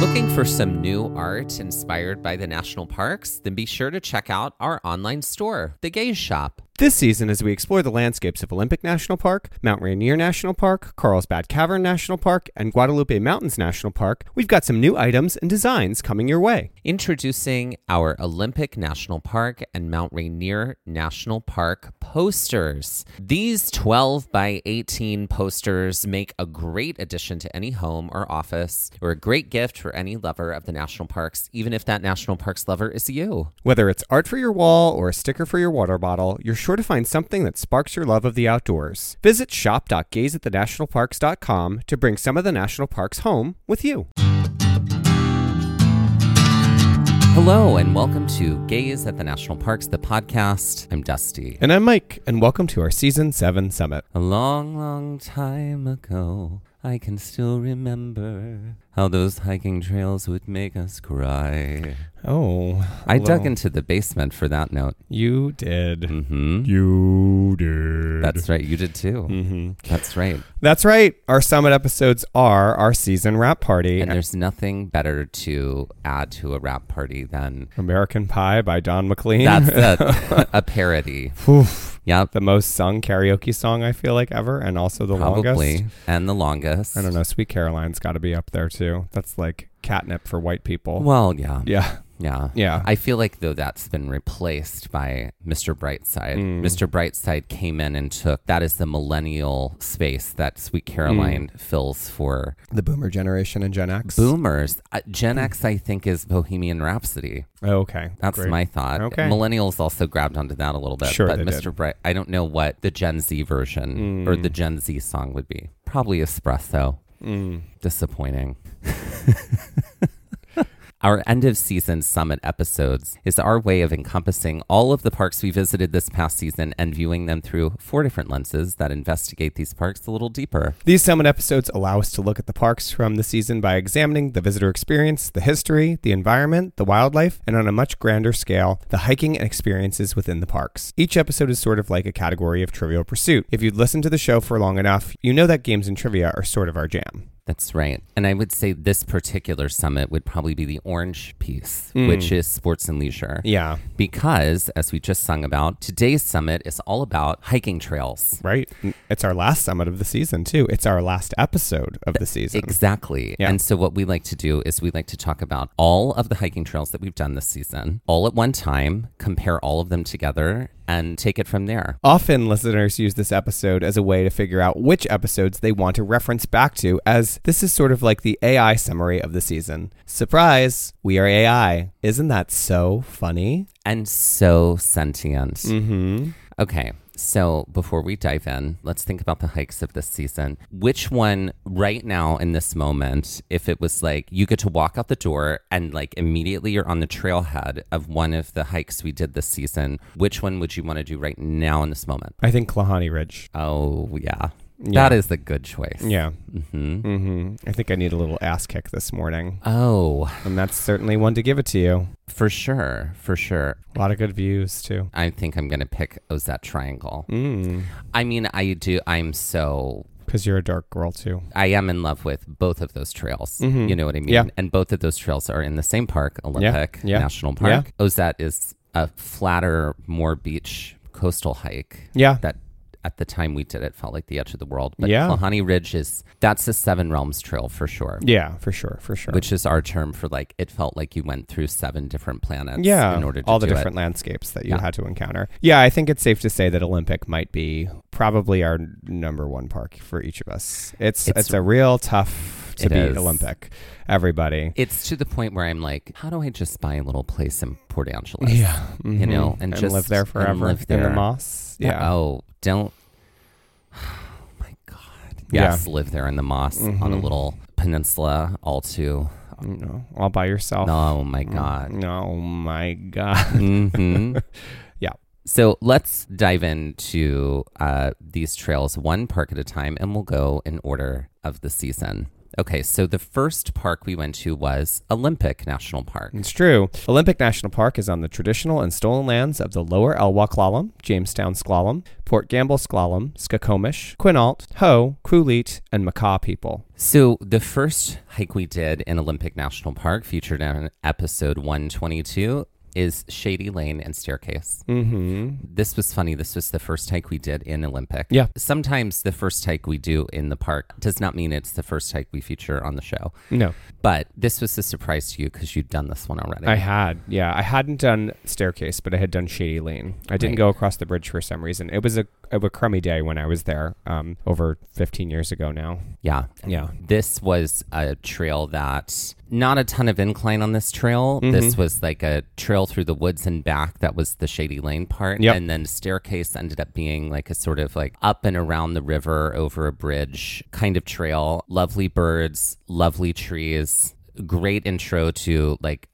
Looking for some new art inspired by the national parks? Then be sure to check out our online store, The Gaze Shop. This season, as we explore the landscapes of Olympic National Park, Mount Rainier National Park, Carlsbad Cavern National Park, and Guadalupe Mountains National Park, we've got some new items and designs coming your way. Introducing our Olympic National Park and Mount Rainier National Park posters. These 12 by 18 posters make a great addition to any home or office, or a great gift for any lover of the national parks, even if that national parks lover is you. Whether it's art for your wall or a sticker for your water bottle, you're sure to find something that sparks your love of the outdoors. Visit shop.gazeatthenationalparks.com to bring some of the national parks home with you. Hello and welcome to Gaze at the National Parks, the podcast. I'm Dusty. And I'm Mike, and welcome to our Season 7 Summit. A long, long time ago, I can still remember how those hiking trails would make us cry. Oh. I dug into the basement for that note. You did. Mm-hmm. You did. That's right. You did too. Mm-hmm. That's right. That's right. Our Summit episodes are our season wrap party. And there's nothing better to add to a wrap party than American Pie by Don McLean. That's a parody. Oof. Yep. The most sung karaoke song I feel like ever, and also the longest. And the longest. I don't know. Sweet Caroline's got to be up there too. That's like catnip for white people. Well, yeah. Yeah. Yeah. Yeah. I feel like, though, that's been replaced by Mr. Brightside. Mr. Brightside came in and took, that is the millennial space that Sweet Caroline fills for The boomer generation and Gen X. boomers. Gen X, I think, is Bohemian Rhapsody. Oh, okay. That's Great. my thought. Okay. Millennials also grabbed onto that a little bit. Sure, but they Mr. Bright, I don't know what the Gen Z version or the Gen Z song would be. Probably Espresso. Disappointing. Our end of season summit episodes is our way of encompassing all of the parks we visited this past season and viewing them through 4 different lenses that investigate these parks a little deeper. These summit episodes allow us to look at the parks from the season by examining the visitor experience, the history, the environment, the wildlife, and on a much grander scale, the hiking and experiences within the parks. Each episode is sort of like a category of Trivial Pursuit. If you've listened to the show for long enough, you know that games and trivia are sort of our jam. That's right. And I would say this particular summit would probably be the orange piece, which is sports and leisure. Yeah. Because, as we just sung about, today's summit is all about hiking trails. Right. It's our last summit of the season, too. It's our last episode of the season. Exactly. Yeah. And so what we like to do is we like to talk about all of the hiking trails that we've done this season, all at one time, compare all of them together, and take it from there. Often listeners use this episode as a way to figure out which episodes they want to reference back to, as this is sort of like the AI summary of the season. Surprise, we are AI. Isn't that so funny? And so sentient. Mm-hmm. Okay. So before we dive in, let's think about the hikes of this season. Which one right now in this moment, if it was like you get to walk out the door and like immediately you're on the trailhead of one of the hikes we did this season, which one would you want to do right now in this moment? I think Klahani Ridge. Oh, yeah. Yeah. That is the good choice. Yeah. Mm-hmm. Mm-hmm. I think I need a little ass kick this morning. Oh, And that's certainly one to give it to you. for sure. For sure. A lot of good views, too. I think I'm going to pick Ozette Triangle. Mm. I mean, I'm so... Because you're a dark girl, too. I am in love with both of those trails. Mhm. You know what I mean? Yeah. And both of those trails are in the same park, Olympic Yeah. National Park. Ozette is a flatter, more beach coastal hike. Yeah. That at the time we did it felt like the edge of the world. But Yeah. Klahani Ridge that's a 7 Realms trail for sure. Yeah, for sure. For sure. Which is our term for like, it felt like you went through 7 different planets Yeah, in order to all the do different it. landscapes that you Yeah. had to encounter. Yeah, I think it's safe to say that Olympic might be probably our number one park for each of us. It's a real tough to It beat is. Olympic. Everybody. It's to the point where I'm like, how do I just buy a little place in Port Angeles? Yeah. You know, and just live there and forever live in the there. moss. Yeah. Oh, don't. Oh my God. Yes, live there in the moss on a little peninsula, all too. No, all by yourself. Oh my God. No, my God. Mm-hmm. Yeah. So let's dive into these trails one park at a time, and we'll go in order of the season. Okay, so the first park we went to was Olympic National Park. It's true. Olympic National Park is on the traditional and stolen lands of the Lower Elwha Clallam, Jamestown Sklallam, Port Gamble Sklallam, Skokomish, Quinault, Hoh, Cooleet, and Makah people. So the first hike we did in Olympic National Park, featured in episode 122, is Shady Lane and Staircase. This was funny. This was the first hike we did in Olympic. Yeah. Sometimes the first hike we do in the park does not mean it's the first hike we feature on the show. No. But this was a surprise to you because you'd done this one already. I had. Yeah. I hadn't done Staircase, but I had done Shady Lane. I didn't go across the bridge for some reason. It was a crummy day when I was there over 15 years ago now. Yeah. Yeah. This was a trail that... Not a ton of incline on this trail. This was like a trail through the woods and back. That was the Shady Lane part. Yep. And then Staircase ended up being like a sort of like up and around the river over a bridge kind of trail. Lovely birds, lovely trees. Great intro to like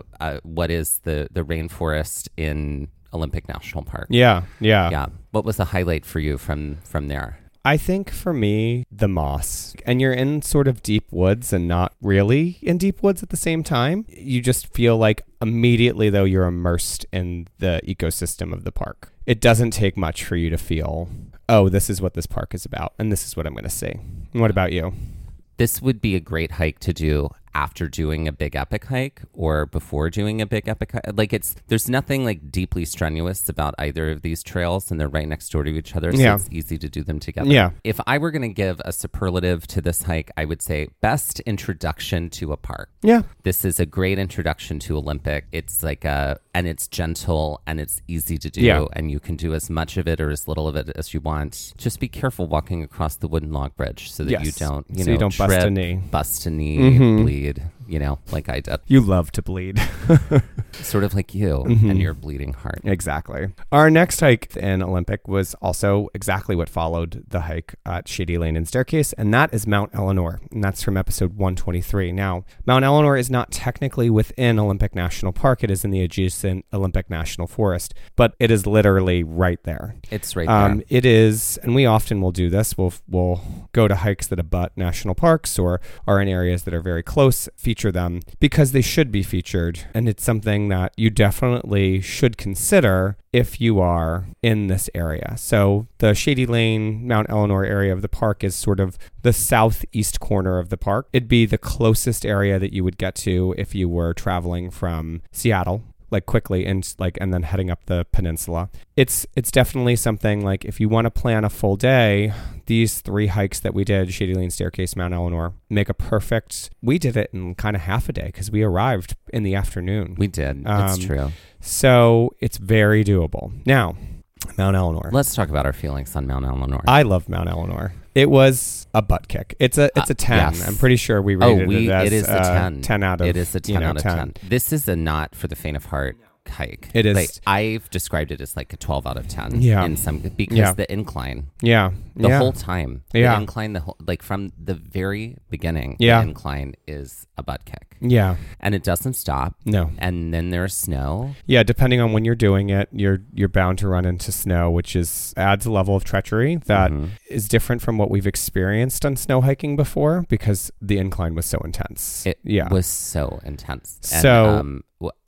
what is the rainforest in Olympic National Park. Yeah. Yeah. What was the highlight for you from there? I think for me, the moss. And you're in sort of deep woods and not really in deep woods at the same time. You just feel like immediately, though, you're immersed in the ecosystem of the park. It doesn't take much for you to feel, oh, this is what this park is about, and this is what I'm going to see. And what about you? This would be a great hike to do after doing a big epic hike or before doing a big epic hike. Like there's nothing like deeply strenuous about either of these trails, and they're right next door to each other, so it's easy to do them together. Yeah. If I were going to give a superlative to this hike, I would say best introduction to a park. Yeah. This is a great introduction to Olympic. It's like and it's gentle and it's easy to do, and you can do as much of it or as little of it as you want. Just be careful walking across the wooden log bridge so that you don't, you don't trip, bust a knee, bleed, like I did. You love to bleed. Sort of like you and your bleeding heart. Exactly. Our next hike in Olympic was also exactly what followed the hike at Shady Lane and Staircase, and that is Mount Eleanor, and that's from episode 123. Now, Mount Eleanor is not technically within Olympic National Park. It is in the adjacent Olympic National Forest, but it is literally right there. It's right there. It is, and we often will do this. We'll go to hikes that abut national parks or are in areas that are very close, feature them because they should be featured, and it's something that you definitely should consider if you are in this area. So the Shady Lane, Mount Eleanor area of the park is sort of the southeast corner of the park. It'd be the closest area that you would get to if you were traveling from Seattle, like quickly and then heading up the peninsula. It's definitely something like if you want to plan a full day, these 3 hikes that we did, Shady Lane, Staircase, Mount Eleanor, make a perfect. We did it in kind of half a day because we arrived in the afternoon. We did. It's true. So it's very doable. Now, Mount Eleanor. Let's talk about our feelings on Mount Eleanor. I love Mount Eleanor. It was a butt kick. It's a 10. Yes. I'm pretty sure we rated it as it is a 10. 10 out of 10. It is a 10 out of 10. This is a not for the faint of heart hike. It is. Like, I've described it as like a 12 out of 10. Yeah. In some because the incline. Yeah. The whole time. Yeah. The incline, like from the very beginning, Yeah. the incline is a butt kick. Yeah. And it doesn't stop. No. And then there's snow. Yeah, depending on when you're doing it, you're bound to run into snow, which adds a level of treachery that is different from what we've experienced on snow hiking before because the incline was so intense. It was so intense. So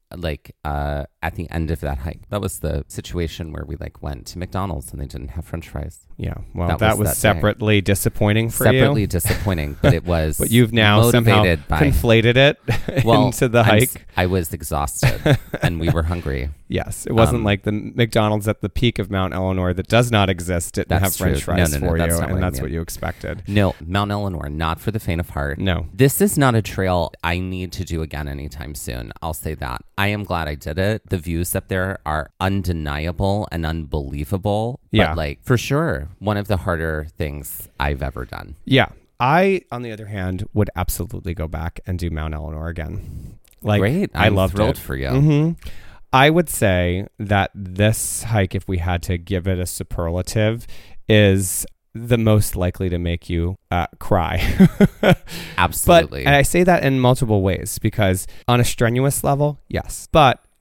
at the end of that hike, that was the situation where we went to McDonald's and they didn't have French fries. Yeah, well, that was separately disappointing for you. Separately disappointing, but it was. But you've now somehow conflated it into the hike. I was exhausted and we were hungry. Yes, it wasn't like the McDonald's at the peak of Mount Eleanor that does not exist didn't have French fries for you, and that's what you expected. No, Mount Eleanor, not for the faint of heart. No. This is not a trail I need to do again anytime soon. I'll say that. I am glad I did it. The views up there are undeniable and unbelievable. Yeah. But for sure, one of the harder things I've ever done. Yeah. I, on the other hand, would absolutely go back and do Mount Eleanor again. Great. I loved thrilled it. for you. Mm-hmm. I would say that this hike, if we had to give it a superlative, is the most likely to make you cry. Absolutely. And I say that in multiple ways because on a strenuous level, yes. But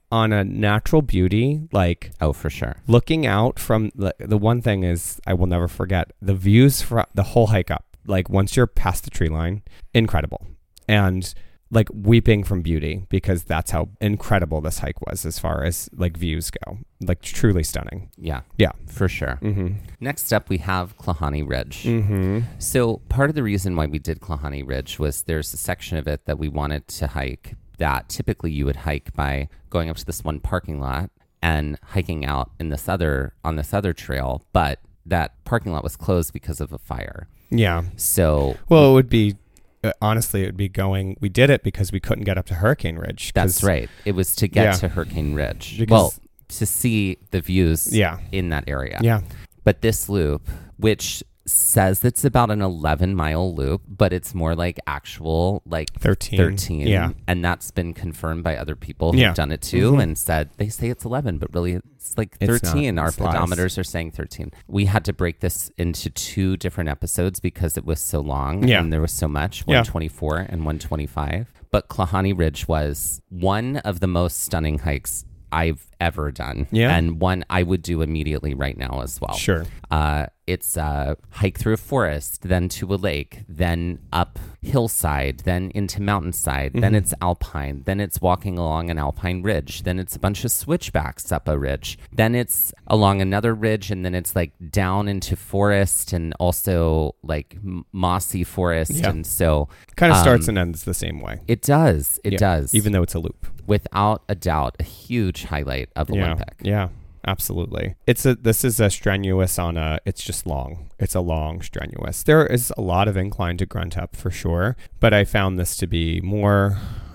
on a natural beauty, like Oh, for sure. looking out from the one thing is I will never forget the views from the whole hike up. Like once you're past the tree line, incredible. And like weeping from beauty because that's how incredible this hike was as far as like views go. Like truly stunning. Yeah. Yeah. For sure. Mm-hmm. Next up, we have Klahani Ridge. Mm-hmm. So part of the reason why we did Klahani Ridge was there's a section of it that we wanted to hike that typically you would hike by going up to this one parking lot and hiking out in on this other trail, but that parking lot was closed because of a fire. Yeah. So Well, it would be, honestly, it would be going, we did it because we couldn't get up to Hurricane Ridge. that's right. It was to get Yeah. to Hurricane Ridge. Because- Well, to see the views Yeah. in that area. Yeah. But this loop, which says it's about an 11-mile loop, but it's more like actual like 13. Yeah. And that's been confirmed by other people who've Yeah. done it too Mhm. and said they say it's 11, but really it's like It's 13. not. Our It's lies. pedometers are saying 13. We had to break this into 2 different episodes because it was so long Yeah. and there was so much, Yeah. 124 and 125. But Klahani Ridge was one of the most stunning hikes I've ever done. Yeah. And one I would do immediately right now as well. Sure. It's a hike through a forest, then to a lake, then up hillside, then into mountainside, then it's alpine, then it's walking along an alpine ridge, then it's a bunch of switchbacks up a ridge, then it's along another ridge, and then it's like down into forest and also like mossy forest. Yeah. And so Kind of starts and ends the same way. it does. It Yeah. does. Even though it's a loop. Without a doubt, a huge highlight of Olympic. Yeah. Absolutely. This is a strenuous it's just long. It's a long strenuous. There is a lot of incline to grunt up for sure, but I found this to be more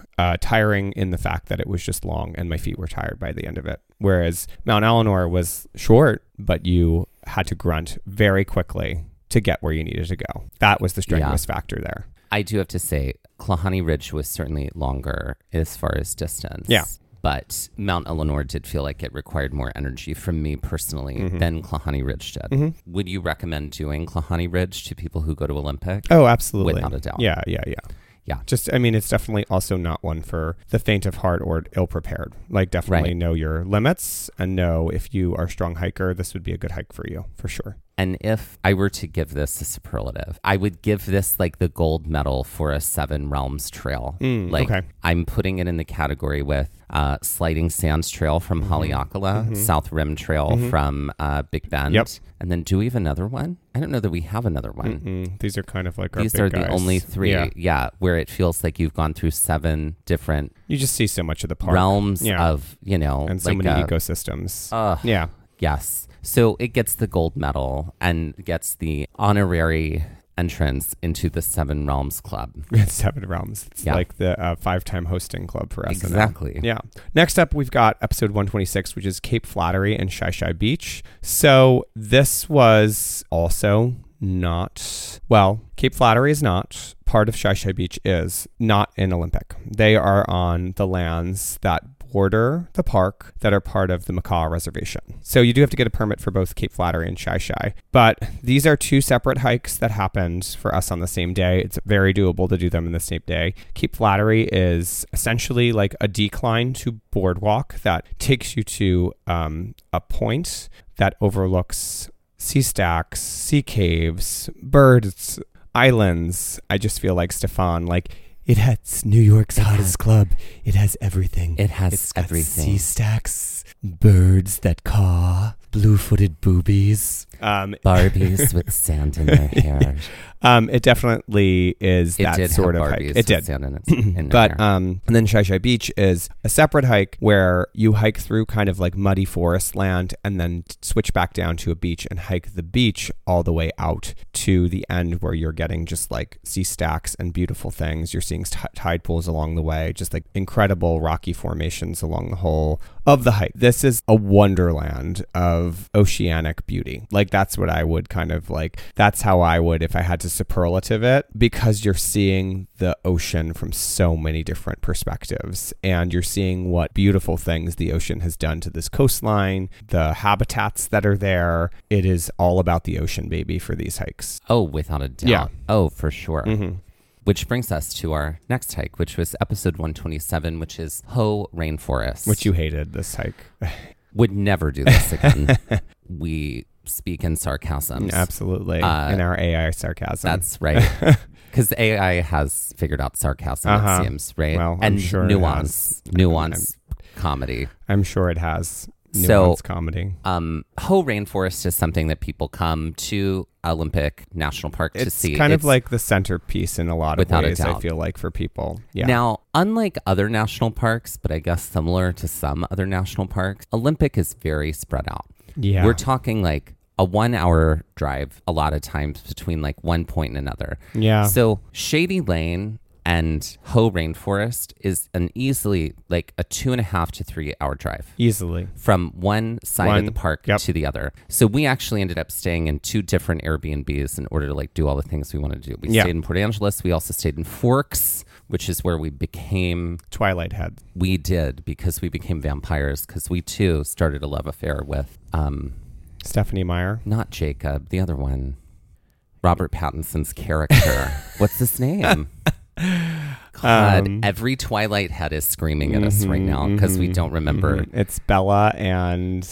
tiring in the fact that it was just long and my feet were tired by the end of it. Whereas Mount Eleanor was short, but you had to grunt very quickly to get where you needed to go. That was the strenuous factor there. I do have to say, Klahani Ridge was certainly longer as far as distance. Yeah. But Mount Eleanor did feel like it required more energy from me personally than Klahani Ridge did. Mm-hmm. Would you recommend doing Klahani Ridge to people who go to Olympic? Oh, absolutely. Without a doubt. Yeah. Yeah. Just, I mean, it's definitely also not one for the faint of heart or ill-prepared. Like, definitely Right. know your limits and know if you are a strong hiker, this would be a good hike for you, for sure. And if I were to give this a superlative, I would give this like the gold medal for a 7 Realms trail. Okay. I'm putting it in the category with Sliding Sands Trail from Haleakala, South Rim Trail from Big Bend. Yep. And then do we have another one? I don't know that we have another one. These are kind of like our These big are guys. the only 3, Yeah. where it feels like you've gone through 7 different You just see so much of the park. realms Yeah. of, and so like many ecosystems. Yeah. Yes. So it gets the gold medal and gets the honorary entrance into the 7 Realms Club. 7 Realms. It's Yeah. like the 5-time hosting club for SNL. Exactly. Yeah. Next up, we've got episode 126, which is Cape Flattery and Shai Shai Beach. So this was also not, well, Cape Flattery is not. Part of Shai Shai Beach is not in Olympic. They are on the lands that border the park that are part of the Makah Reservation. So you do have to get a permit for both Cape Flattery and Shai Shai. But these are 2 separate hikes that happened for us on the same day. It's very doable to do them in the same day. Cape Flattery is essentially like a decline to boardwalk that takes you to a point that overlooks sea stacks, sea caves, birds, islands. I just feel like Stefan, like, it has New York's hottest club. It has everything. It has It's got everything. sea stacks, birds that caw, blue-footed boobies. Barbies with sand in their hair. It definitely is that did sort have of Barbies hike. It with did. sand in their But hair. and then Shai Shai Beach is a separate hike where you hike through kind of like muddy forest land and then switch back down to a beach and hike the beach all the way out to the end where you're getting just like sea stacks and beautiful things. You're seeing tide pools along the way, just like incredible rocky formations along the whole of the hike. This is a wonderland of oceanic beauty. Like that's what I would kind of like, that's how I would if I had to superlative it, because you're seeing the ocean from so many different perspectives and you're seeing what beautiful things the ocean has done to this coastline, the habitats that are there. It is all about the ocean, baby, for these hikes. Oh, without a doubt. Yeah. Oh, for sure. Mm-hmm. Which brings us to our next hike, which was episode 127, which is Hoh Rainforest. Which you hated, this hike. Would never do this again. We speak in sarcasms. Absolutely. In our AI sarcasm. That's right. Because AI has figured out sarcasm, it seems, right? Well, and I'm sure nuance comedy. I'm sure it has nuance comedy. Hoh Rainforest is something that people come to Olympic National Park to see. It's kind of like the centerpiece in a lot of ways, a doubt. I feel like, for people. Yeah. Now, unlike other national parks, but I guess similar to some other national parks, Olympic is very spread out. Yeah. We're talking like a 1 hour drive a lot of times between like one point and another. Yeah. So Shady Lane and Hoh Rainforest is an easily like a 2.5 to 3 hour drive. Easily. From one side of the park to the other. So we actually ended up staying in 2 different Airbnbs in order to like do all the things we wanted to do. We stayed in Port Angeles. We also stayed in Forks, which is where we became Twilight Head. We did, because we became vampires, because we too started a love affair with Stephanie Meyer. Not Jacob, the other one. Robert Pattinson's character. What's his name? God, every Twilight head is screaming at us right now because we don't remember. It's Bella and...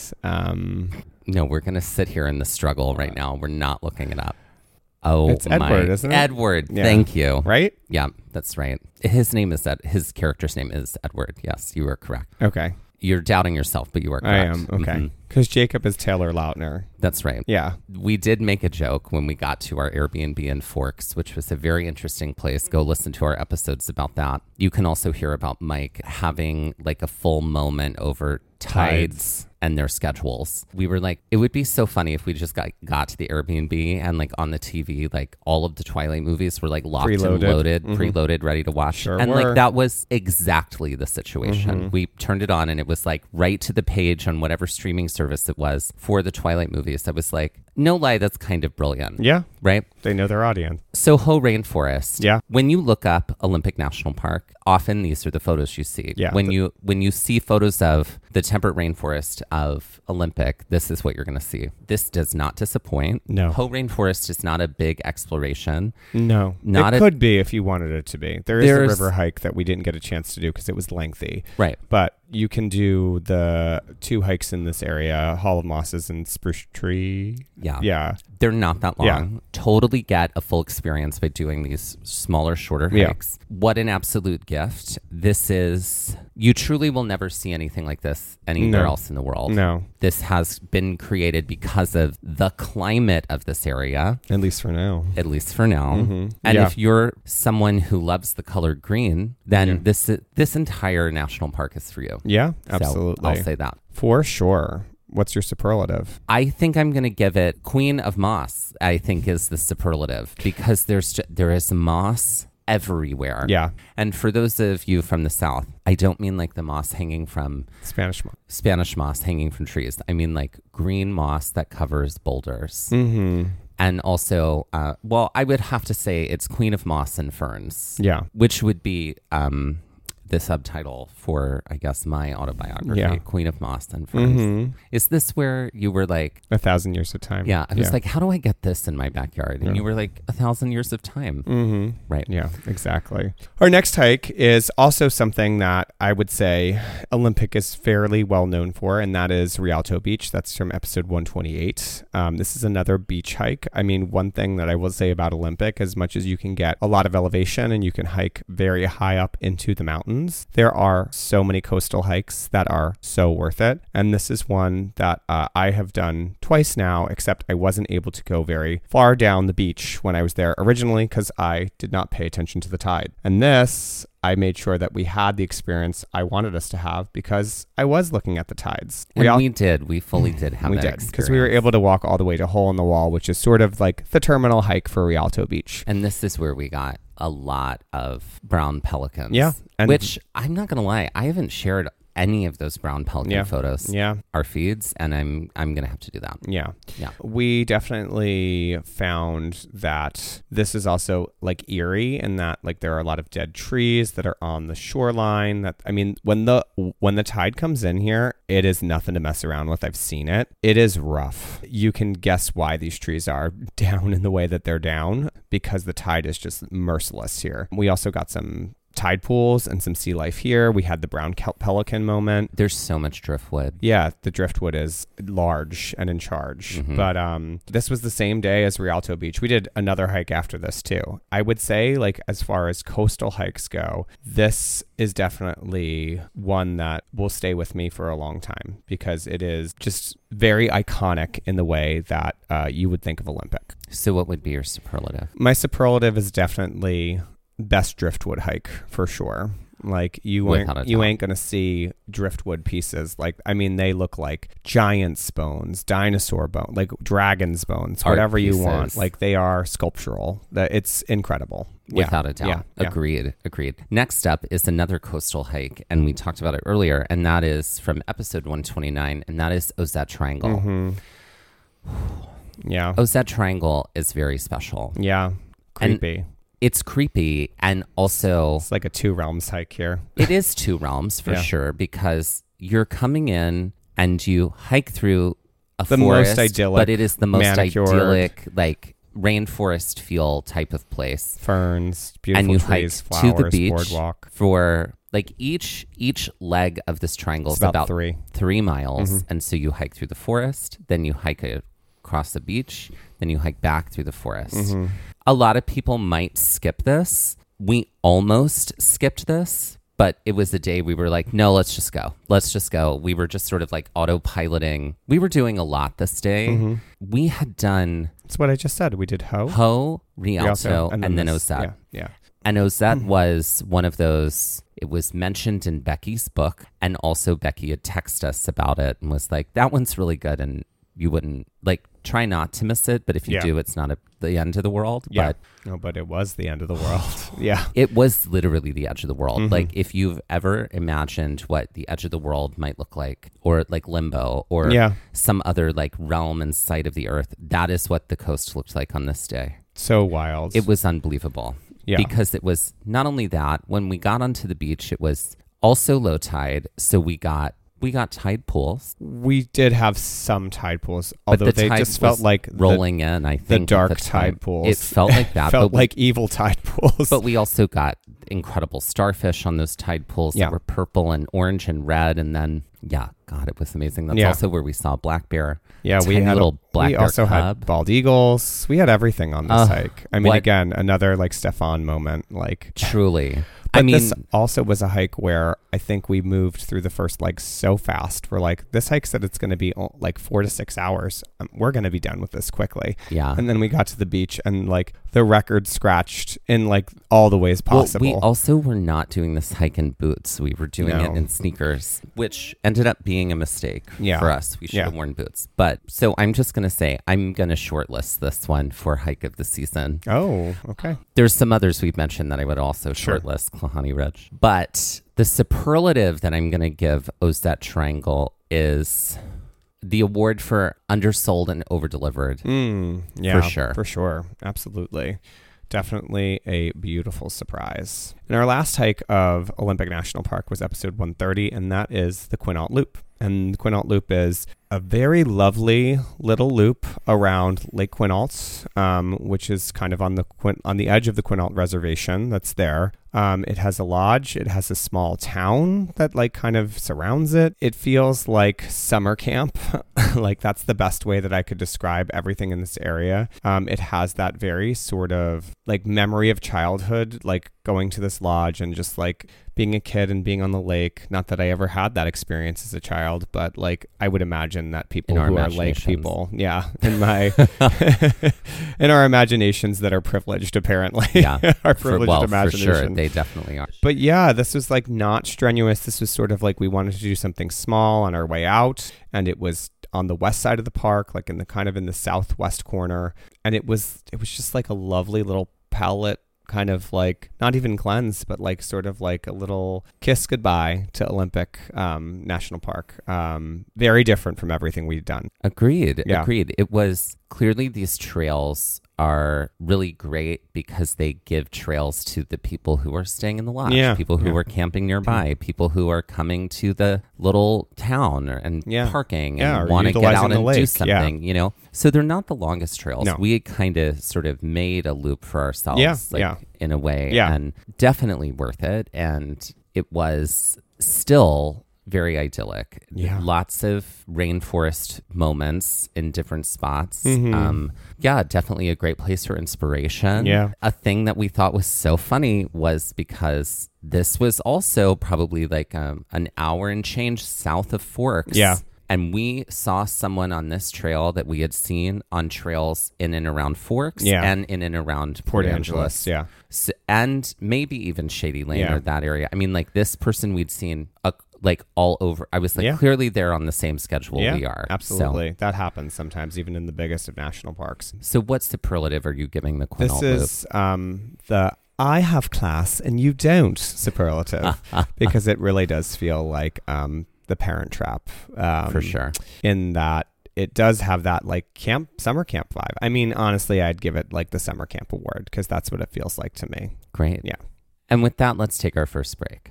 No, we're going to sit here in the struggle right now. We're not looking it up. Oh, it's Edward, isn't it? Edward, thank you. Right? Yeah, that's right. His character's name is Edward. Yes, you are correct. Okay. You're doubting yourself, but you are correct. I am, okay. Because Jacob is Taylor Lautner. That's right. Yeah. We did make a joke when we got to our Airbnb in Forks, which was a very interesting place. Go listen to our episodes about that. You can also hear about Mike having like a full moment over tides and their schedules. We were like, it would be so funny if we just got to the Airbnb and like on the TV, like all of the Twilight movies were like locked and loaded, preloaded, ready to watch. Sure and were. like that was exactly the situation. We turned it on and it was like right to the page on whatever streaming service it was for the Twilight movies. I was like, no lie, that's kind of brilliant. Yeah. Right? They know their audience. So Hoh Rainforest. Yeah. When you look up Olympic National Park, often these are the photos you see. Yeah. When you see photos of the temperate rainforest of Olympic, this is what you're going to see. This does not disappoint. No. Hoh Rainforest is not a big exploration. No. It could be if you wanted it to be. There's a river hike that we didn't get a chance to do because it was lengthy. Right. But you can do the 2 hikes in this area, Hall of Mosses and Spruce Tree. Yeah. Yeah. They're not that long. Yeah. Totally get a full experience by doing these smaller, shorter hikes. Yeah. What an absolute gift. This is, you truly will never see anything like this anywhere else in the world. No. This has been created because of the climate of this area. At least for now. And if you're someone who loves the color green, then this entire national park is for you. Yeah, absolutely. So I'll say that. For sure. What's your superlative? I think I'm going to give it Queen of Moss, I think is the superlative, because there is moss everywhere. Yeah. And for those of you from the South, I don't mean like the moss hanging from... Spanish moss hanging from trees. I mean like green moss that covers boulders. Mm-hmm. And also, I would have to say it's Queen of Moss and Ferns. Yeah. Which would be... the subtitle for, I guess, my autobiography, Queen of Moss and Ferns. Mm-hmm. Is this where you were like... 1,000 Years of Time. Yeah. I was like, how do I get this in my backyard? And you were like, 1,000 Years of Time. Mm-hmm. Right. Yeah, exactly. Our next hike is also something that I would say Olympic is fairly well known for, and that is Rialto Beach. That's from episode 128. This is another beach hike. I mean, one thing that I will say about Olympic, as much as you can get a lot of elevation and you can hike very high up into the mountains, there are so many coastal hikes that are so worth it. And this is one that I have done twice now, except I wasn't able to go very far down the beach when I was there originally because I did not pay attention to the tide. And this, I made sure that we had the experience I wanted us to have because I was looking at the tides. We fully did have that experience. Because we were able to walk all the way to Hole in the Wall, which is sort of like the terminal hike for Rialto Beach. And this is where we got a lot of brown pelicans. Yeah. Which, I'm not going to lie, I haven't shared any of those brown pelican photos. Yeah. Our feeds, and I'm gonna have to do that. Yeah. Yeah. We definitely found that this is also like eerie in that like there are a lot of dead trees that are on the shoreline. That I mean, when the tide comes in here, it is nothing to mess around with. I've seen it. It is rough. You can guess why these trees are down in the way that they're down, because the tide is just merciless here. We also got some tide pools and some sea life here. We had the brown pelican moment. There's so much driftwood. Yeah, the driftwood is large and in charge. Mm-hmm. But this was the same day as Rialto Beach. We did another hike after this too. I would say, like, as far as coastal hikes go, this is definitely one that will stay with me for a long time, because it is just very iconic in the way that you would think of Olympic. So what would be your superlative? My superlative is definitely best driftwood hike for sure. Like you ain't gonna see driftwood pieces. Like, I mean, they look like giant's bones, dinosaur bone, like dragon's bones, Art whatever pieces. you want. Like, they are sculptural. It's incredible. Without a doubt. Yeah. Agreed. Next up is another coastal hike, and we talked about it earlier, and that is from episode 129, and that is Ozette Triangle. Mm-hmm. Yeah. Ozette Triangle is very special. Yeah. Creepy. It's creepy, and also It's like a 2 realms hike here. it is 2 realms for sure, because you're coming in and you hike through the forest, most idyllic, but it is the most manicured, idyllic, like rainforest feel type of place. Ferns, beautiful And you trees, hike flowers, to the beach boardwalk. for like each leg of this triangle is About about 3 miles, Mm-hmm. and so you hike through the forest, then you hike across the beach, then you hike back through the forest. Mm-hmm. A lot of people might skip this. We almost skipped this, but it was the day we were like, no, let's just go. We were just sort of like autopiloting. We were doing a lot this day. Mm-hmm. We had done That's what I just said. We did Rialto, and then Ozette. Yeah. And Ozette was one of those, it was mentioned in Becky's book, and also Becky had texted us about it and was like, that one's really good, and you wouldn't, like, try not to miss it, but if you do, it's not the end of the world. Yeah. But no, but it was the end of the world. Yeah. it was literally the edge of the world. Mm-hmm. Like, if you've ever imagined what the edge of the world might look like, or like limbo, or some other like realm and site of the earth, that is what the coast looked like on this day. So wild. It was unbelievable. Yeah. Because it was not only that, when we got onto the beach, it was also low tide. So we got tide pools. We did have some tide pools, But although the they tide just felt was like rolling in, I think. the dark at the time. tide pools. It felt like that. Felt like evil tide pools. But we also got incredible starfish on those tide pools that were purple and orange and red. And then, God, it was amazing. That's also where we saw black bear. Yeah, we had had little black we bear also cub. had bald eagles. We had everything on this hike. I mean, what- again, another like Stefan moment. Like, Truly. but I mean, this also was a hike where I think we moved through the first leg so fast. We're like, this hike said it's going to be like 4 to 6 hours. We're going to be done with this quickly. yeah. And then we got to the beach and like the record scratched in like all the ways possible. Well, we also were not doing this hike in boots. We were doing it in sneakers, which ended up being a mistake for us. We should have worn boots. But so I'm just going to say, I'm going to shortlist this one for hike of the season. Oh, okay. There's some others we've mentioned that I would also shortlist, Klahani Ridge. But the superlative that I'm going to give Ozette Triangle is the award for undersold and overdelivered. Yeah, For sure. Absolutely. Definitely a beautiful surprise. And our last hike of Olympic National Park was episode 130, and that is the Quinault Loop. And the Quinault Loop is a very lovely little loop around Lake Quinault, which is kind of on the edge of the Quinault Reservation that's there. It has a lodge. It has a small town that like kind of surrounds it. It feels like summer camp. Like that's the best way that I could describe everything in this area. It has that very sort of like memory of childhood, like going to this lodge and just like being a kid and being on the lake. Not that I ever had that experience as a child, but like I would imagine that people who are lake people, in our imaginations that are privileged, apparently, are privileged imaginations. For sure, they definitely are. But yeah, this was like not strenuous. This was sort of like we wanted to do something small on our way out, and it was on the west side of the park, like in the southwest corner, and it was just like a lovely little palette kind of like not even cleanse, but like sort of like a little kiss goodbye to Olympic National Park. Very different from everything we've done. Agreed. Yeah. Agreed. It was clearly these trails are really great because they give trails to the people who are staying in the lodge, people who are camping nearby, people who are coming to the little town and parking and want to get out and do something, you know? So they're not the longest trails. No. We kind of sort of made a loop for ourselves in a way and definitely worth it. And it was still very idyllic. Lots of rainforest moments in different spots. Definitely a great place for inspiration. A thing that we thought was so funny was because this was also probably like an hour and change south of Forks. And we saw someone on this trail that we had seen on trails in and around Forks and in and around Port Angeles. So, and maybe even Shady Lane or that area. I mean, like this person we'd seen like all over. I was like, clearly they're on the same schedule we are. Absolutely. So, that happens sometimes, even in the biggest of national parks. So what superlative are you giving the Quinault Loop? This is the I have class and you don't superlative because it really does feel like the Parent Trap. For sure. In that it does have that like summer camp vibe. I mean, honestly, I'd give it like the summer camp award because that's what it feels like to me. Great. Yeah. And with that, let's take our first break.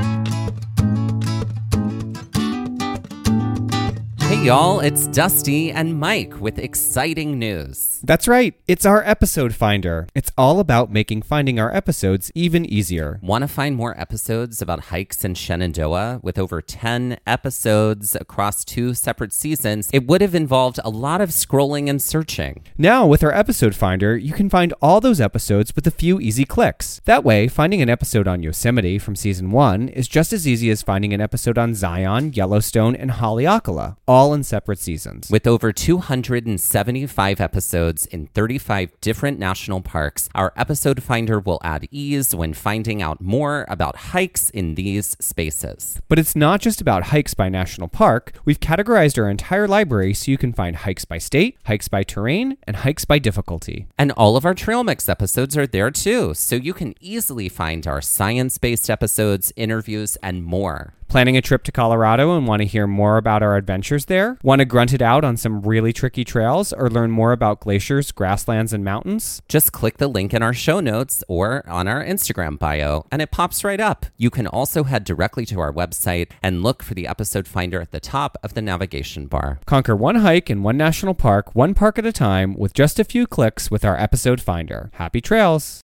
Hey y'all, it's Dusty and Mike with exciting news. That's right, it's our episode finder. It's all about making finding our episodes even easier. Want to find more episodes about hikes in Shenandoah? With over 10 episodes across 2 separate seasons, it would have involved a lot of scrolling and searching. Now, with our episode finder, you can find all those episodes with a few easy clicks. That way, finding an episode on Yosemite from season 1 is just as easy as finding an episode on Zion, Yellowstone, and Haleakala, all in separate seasons. With over 275 episodes in 35 different national parks, our episode finder will add ease when finding out more about hikes in these spaces. But it's not just about hikes by national park. We've categorized our entire library so you can find hikes by state, hikes by terrain, and hikes by difficulty. And all of our Trail Mix episodes are there too, so you can easily find our science-based episodes, interviews, and more. Planning a trip to Colorado and want to hear more about our adventures there? Want to grunt it out on some really tricky trails or learn more about glaciers, grasslands, and mountains? Just click the link in our show notes or on our Instagram bio, and it pops right up. You can also head directly to our website and look for the episode finder at the top of the navigation bar. Conquer one hike in one national park, one park at a time, with just a few clicks with our episode finder. Happy trails!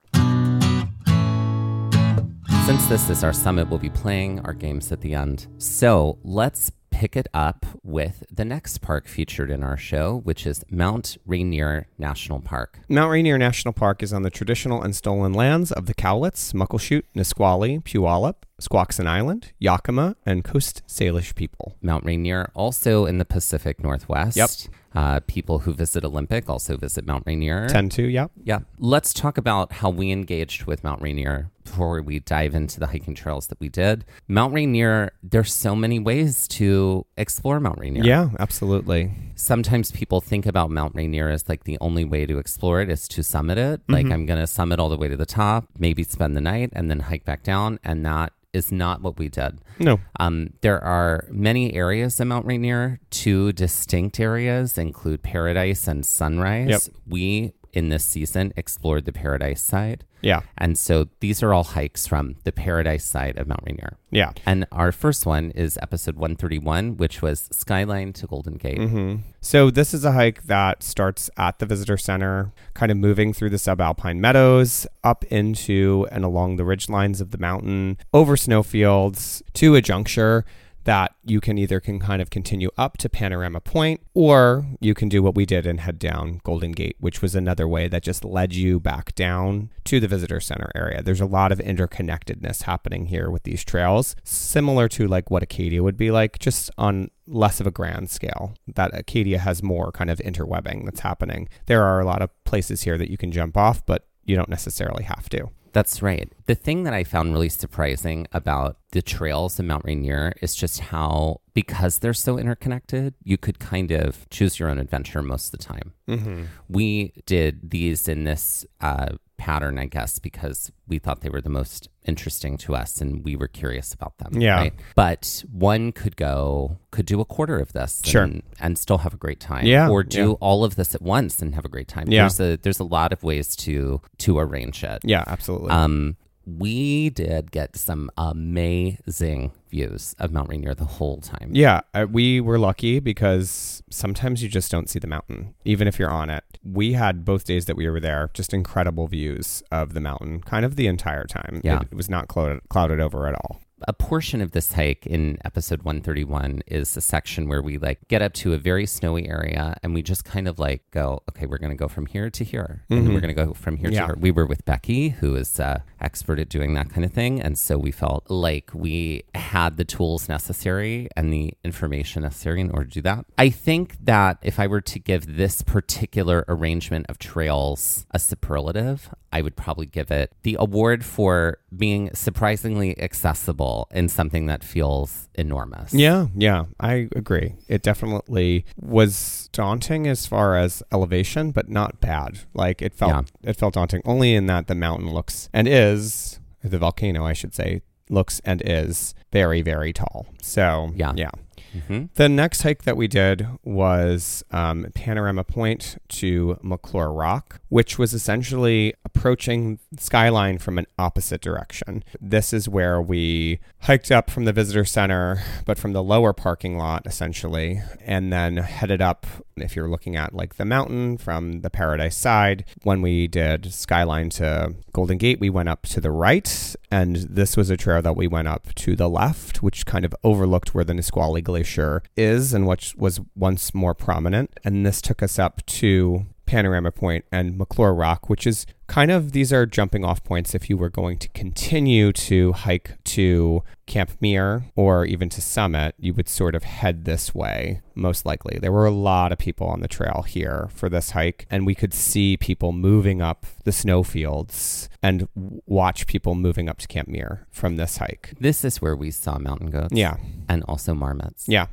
Since this is our summit, we'll be playing our games at the end. So let's pick it up with the next park featured in our show, which is Mount Rainier National Park. Mount Rainier National Park is on the traditional and stolen lands of the Cowlitz, Muckleshoot, Nisqually, Puyallup, Squaxin Island, Yakima, and Coast Salish people. Mount Rainier, also in the Pacific Northwest. Yep. People who visit Olympic also visit Mount Rainier. Tend to, yep. Yeah. Let's talk about how we engaged with Mount Rainier before we dive into the hiking trails that we did. Mount Rainier, there's so many ways to explore Mount Rainier. Yeah, absolutely. Sometimes people think about Mount Rainier as like the only way to explore it is to summit it. Like I'm going to summit all the way to the top, maybe spend the night and then hike back down, and that is not what we did. No. There are many areas in Mount Rainier. 2 distinct areas include Paradise and Sunrise. Yep. We, in this season, explored the Paradise side. Yeah. And so these are all hikes from the Paradise side of Mount Rainier. Yeah. And our first one is episode 131, which was Skyline to Golden Gate. So this is a hike that starts at the visitor center, kind of moving through the subalpine meadows, up into and along the ridge lines of the mountain, over snowfields, to a juncture that you can either kind of continue up to Panorama Point, or you can do what we did and head down Golden Gate, which was another way that just led you back down to the visitor center area. There's a lot of interconnectedness happening here with these trails, similar to like what Acadia would be like, just on less of a grand scale. That Acadia has more kind of interwebbing that's happening. There are a lot of places here that you can jump off, but you don't necessarily have to. That's right. The thing that I found really surprising about the trails in Mount Rainier is just how, because they're so interconnected, you could kind of choose your own adventure most of the time. We did these in this pattern, I guess, because we thought they were the most interesting to us and we were curious about them. Yeah. Right? But one could do a quarter of this Sure. and still have a great time. Yeah, Or do yeah. all of this at once and have a great time. Yeah. There's a lot of ways to arrange it. Yeah, absolutely. We did get some amazing views of Mount Rainier the whole time. Yeah, we were lucky because sometimes you just don't see the mountain, even if you're on it. We had both days that we were there, just incredible views of the mountain, kind of the entire time. Yeah. It was not clouded over at all. A portion of this hike in episode 131 is a section where we like get up to a very snowy area and we just kind of like go, okay, we're going to go from here to here. And then we're going to go from here to here. We were with Becky, who is expert at doing that kind of thing. And so we felt like we had the tools necessary and the information necessary in order to do that. I think that if I were to give this particular arrangement of trails a superlative, I would probably give it the award for being surprisingly accessible in something that feels enormous. Yeah, I agree. It definitely was daunting as far as elevation, but not bad. Like it felt daunting only in that the mountain looks and is, the volcano, I should say, looks and is very, very tall. So, yeah. Mm-hmm. The next hike that we did was Panorama Point to McClure Rock, which was essentially approaching skyline from an opposite direction. This is where we hiked up from the visitor center, but from the lower parking lot, essentially, and then headed up, if you're looking at like the mountain from the Paradise side. When we did skyline to Golden Gate, we went up to the right, and this was a trail that we went up to the left, which kind of overlooked where the Nisqually Glacier is and which was once more prominent. And this took us up to Panorama Point and McClure Rock, which is kind of, these are jumping off points if you were going to continue to hike to Camp Muir or even to Summit, you would sort of head this way, most likely. There were a lot of people on the trail here for this hike, and we could see people moving up the snowfields and watch people moving up to Camp Muir from this hike. This is where we saw mountain goats. Yeah. And also marmots. Yeah.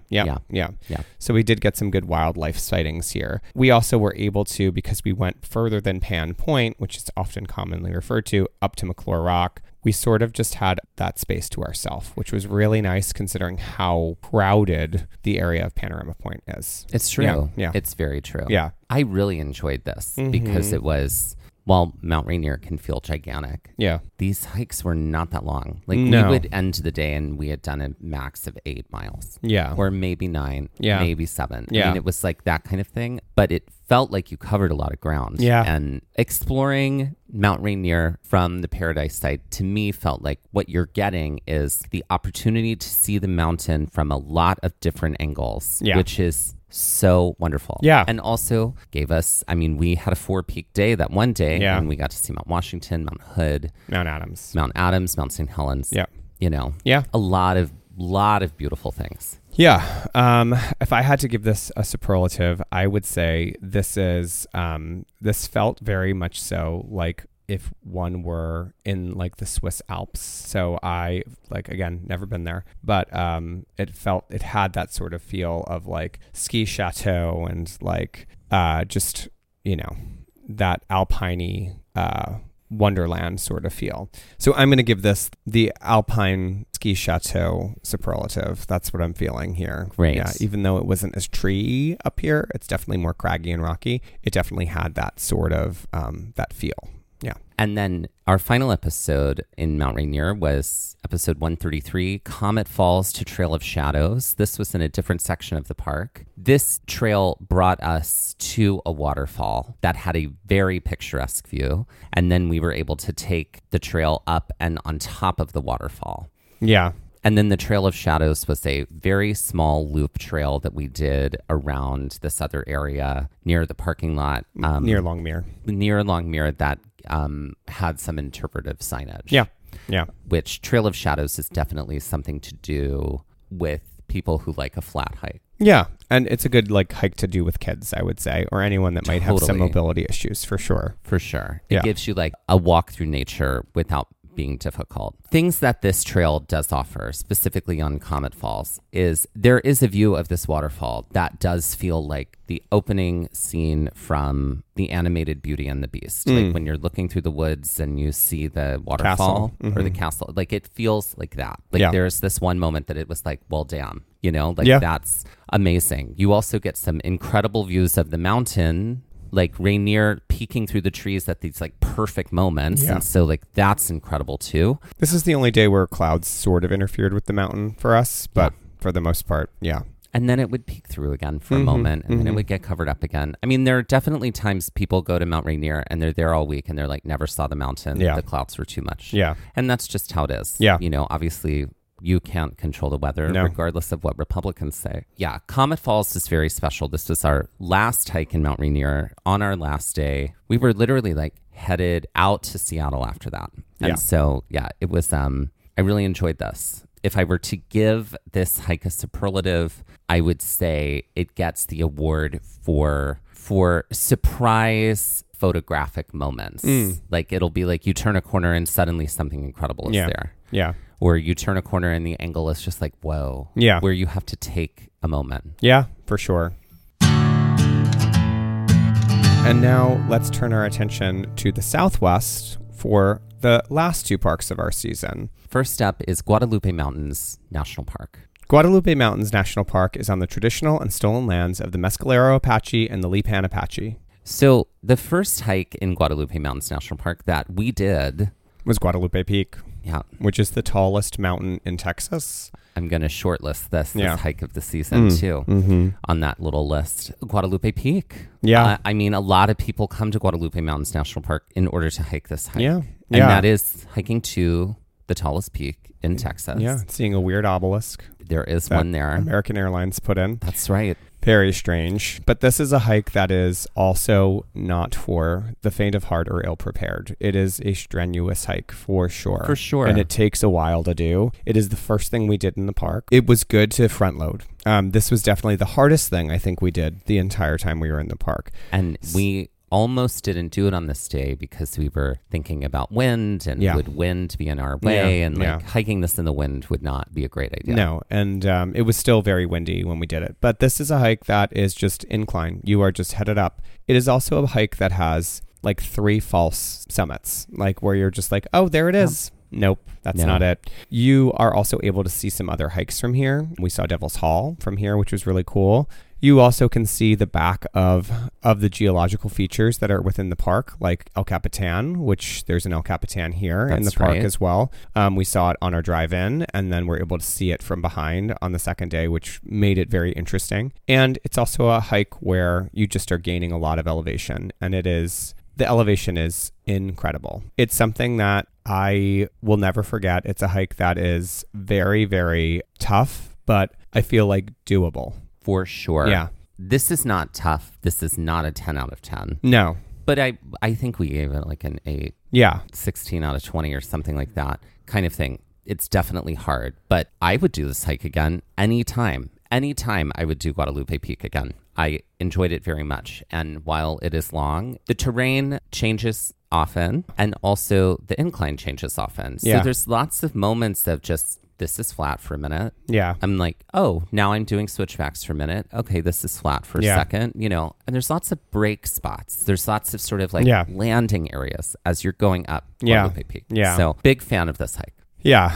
So we did get some good wildlife sightings here. We also were able to, because we went further than Pan Point, which is often commonly referred to, up to McClure Rock, we sort of just had that space to ourselves, which was really nice considering how crowded the area of Panorama Point is. It's true. Yeah. It's very true. Yeah. I really enjoyed this because it was, while Mount Rainier can feel gigantic, these hikes were not that long. Like we would end the day and we had done a max of 8 miles. Yeah. Or maybe 9. Yeah. Maybe 7. Yeah. I mean, it was like that kind of thing, but it felt like you covered a lot of ground. Yeah. And exploring Mount Rainier from the Paradise side, to me, felt like what you're getting is the opportunity to see the mountain from a lot of different angles, which is so wonderful. Yeah. And also gave us, I mean, we had a 4-peak day that one day, and we got to see Mount Washington, Mount Hood, Mount Adams, Mount St. Helens. Yeah. You know, a lot of beautiful things. Yeah. If I had to give this a superlative, I would say this is, this felt very much so like if one were in like the Swiss Alps. So I, like, again, never been there, but it had that sort of feel of like ski chateau and like just, you know, that alpine-y Wonderland sort of feel. So I'm going to give this the Alpine Ski Chateau superlative. That's what I'm feeling here. Great. Yeah, even though it wasn't as tree up here, it's definitely more craggy and rocky. It definitely had that sort of that feel. Yeah. And then our final episode in Mount Rainier was episode 133, Comet Falls to Trail of Shadows. This was in a different section of the park. This trail brought us to a waterfall that had a very picturesque view. And then we were able to take the trail up and on top of the waterfall. Yeah. And then the Trail of Shadows was a very small loop trail that we did around this other area near the parking lot. Near Longmere. Near Longmere that had some interpretive signage. Yeah. Which Trail of Shadows is definitely something to do with people who like a flat hike. Yeah. And it's a good like hike to do with kids, I would say, or anyone that might have some Totally. mobility issues, for sure. For sure. It gives you like a walk through nature without being difficult. Things that this trail does offer, specifically on Comet Falls, is there is a view of this waterfall that does feel like the opening scene from the animated Beauty and the Beast. Like when you're looking through the woods and you see the waterfall or the castle, like it feels like that. Like there's this one moment that it was like, well, damn, you know, like that's amazing. You also get some incredible views of the mountain, like Rainier peeking through the trees at these like perfect moments. And so like that's incredible too. This is the only day where clouds sort of interfered with the mountain for us, but for the most part, And then it would peek through again for a moment, and then it would get covered up again. I mean, there are definitely times people go to Mount Rainier and they're there all week and they're like, never saw the mountain. The clouds were too much. And that's just how it is. You know, obviously you can't control the weather regardless of what Republicans say. Comet Falls is very special. This was our last hike in Mount Rainier. On our last day, we were literally like headed out to Seattle after that. And so, it was, I really enjoyed this. If I were to give this hike a superlative, I would say it gets the award for surprise photographic moments. Like it'll be like you turn a corner and suddenly something incredible is there. Or you turn a corner and the angle is just like, whoa. Where you have to take a moment. Yeah, for sure. And now let's turn our attention to the Southwest for the last two parks of our season. First up is Guadalupe Mountains National Park. Guadalupe Mountains National Park is on the traditional and stolen lands of the Mescalero Apache and the Lipan Apache. So the first hike in Guadalupe Mountains National Park that we did was Guadalupe Peak, which is the tallest mountain in Texas. I'm going to shortlist this hike of the season too on that little list. Guadalupe Peak. I mean, a lot of people come to Guadalupe Mountains National Park in order to hike this hike. And that is hiking to the tallest peak in Texas. Seeing a weird obelisk. There is one there. American Airlines put in. That's right. Very strange. But this is a hike that is also not for the faint of heart or ill-prepared. It is a strenuous hike for sure. For sure. And it takes a while to do. It is the first thing we did in the park. It was good to front load. This was definitely the hardest thing I think we did the entire time we were in the park. And we almost didn't do it on this day because we were thinking about wind and would wind be in our way and hiking this in the wind would not be a great idea. No, and it was still very windy when we did it. But this is a hike that is just incline. You are just headed up. It is also a hike that has like 3 false summits, like where you're just like, oh, there it is. Nope, that's not it. You are also able to see some other hikes from here. We saw Devil's Hall from here, which was really cool. You also can see the back of the geological features that are within the park, like El Capitan, which there's an El Capitan here in the park as well. We saw it on our drive-in, and then we're able to see it from behind on the second day, which made it very interesting. And it's also a hike where you just are gaining a lot of elevation, and the elevation is incredible. It's something that I will never forget. It's a hike that is very, very tough, but I feel like doable. For sure. Yeah. This is not tough. This is not a 10 out of 10. No. But I think we gave it like an 8. 16 out of 20 or something like that kind of thing. It's definitely hard. But I would do this hike again anytime. Anytime I would do Guadalupe Peak again. I enjoyed it very much. And while it is long, the terrain changes often. And also the incline changes often. So there's lots of moments of just... this is flat for a minute. I'm like, oh, now I'm doing switchbacks for a minute. Okay, this is flat for a second, you know. And there's lots of break spots. There's lots of sort of like landing areas as you're going up Guadalupe Peak. So big fan of this hike.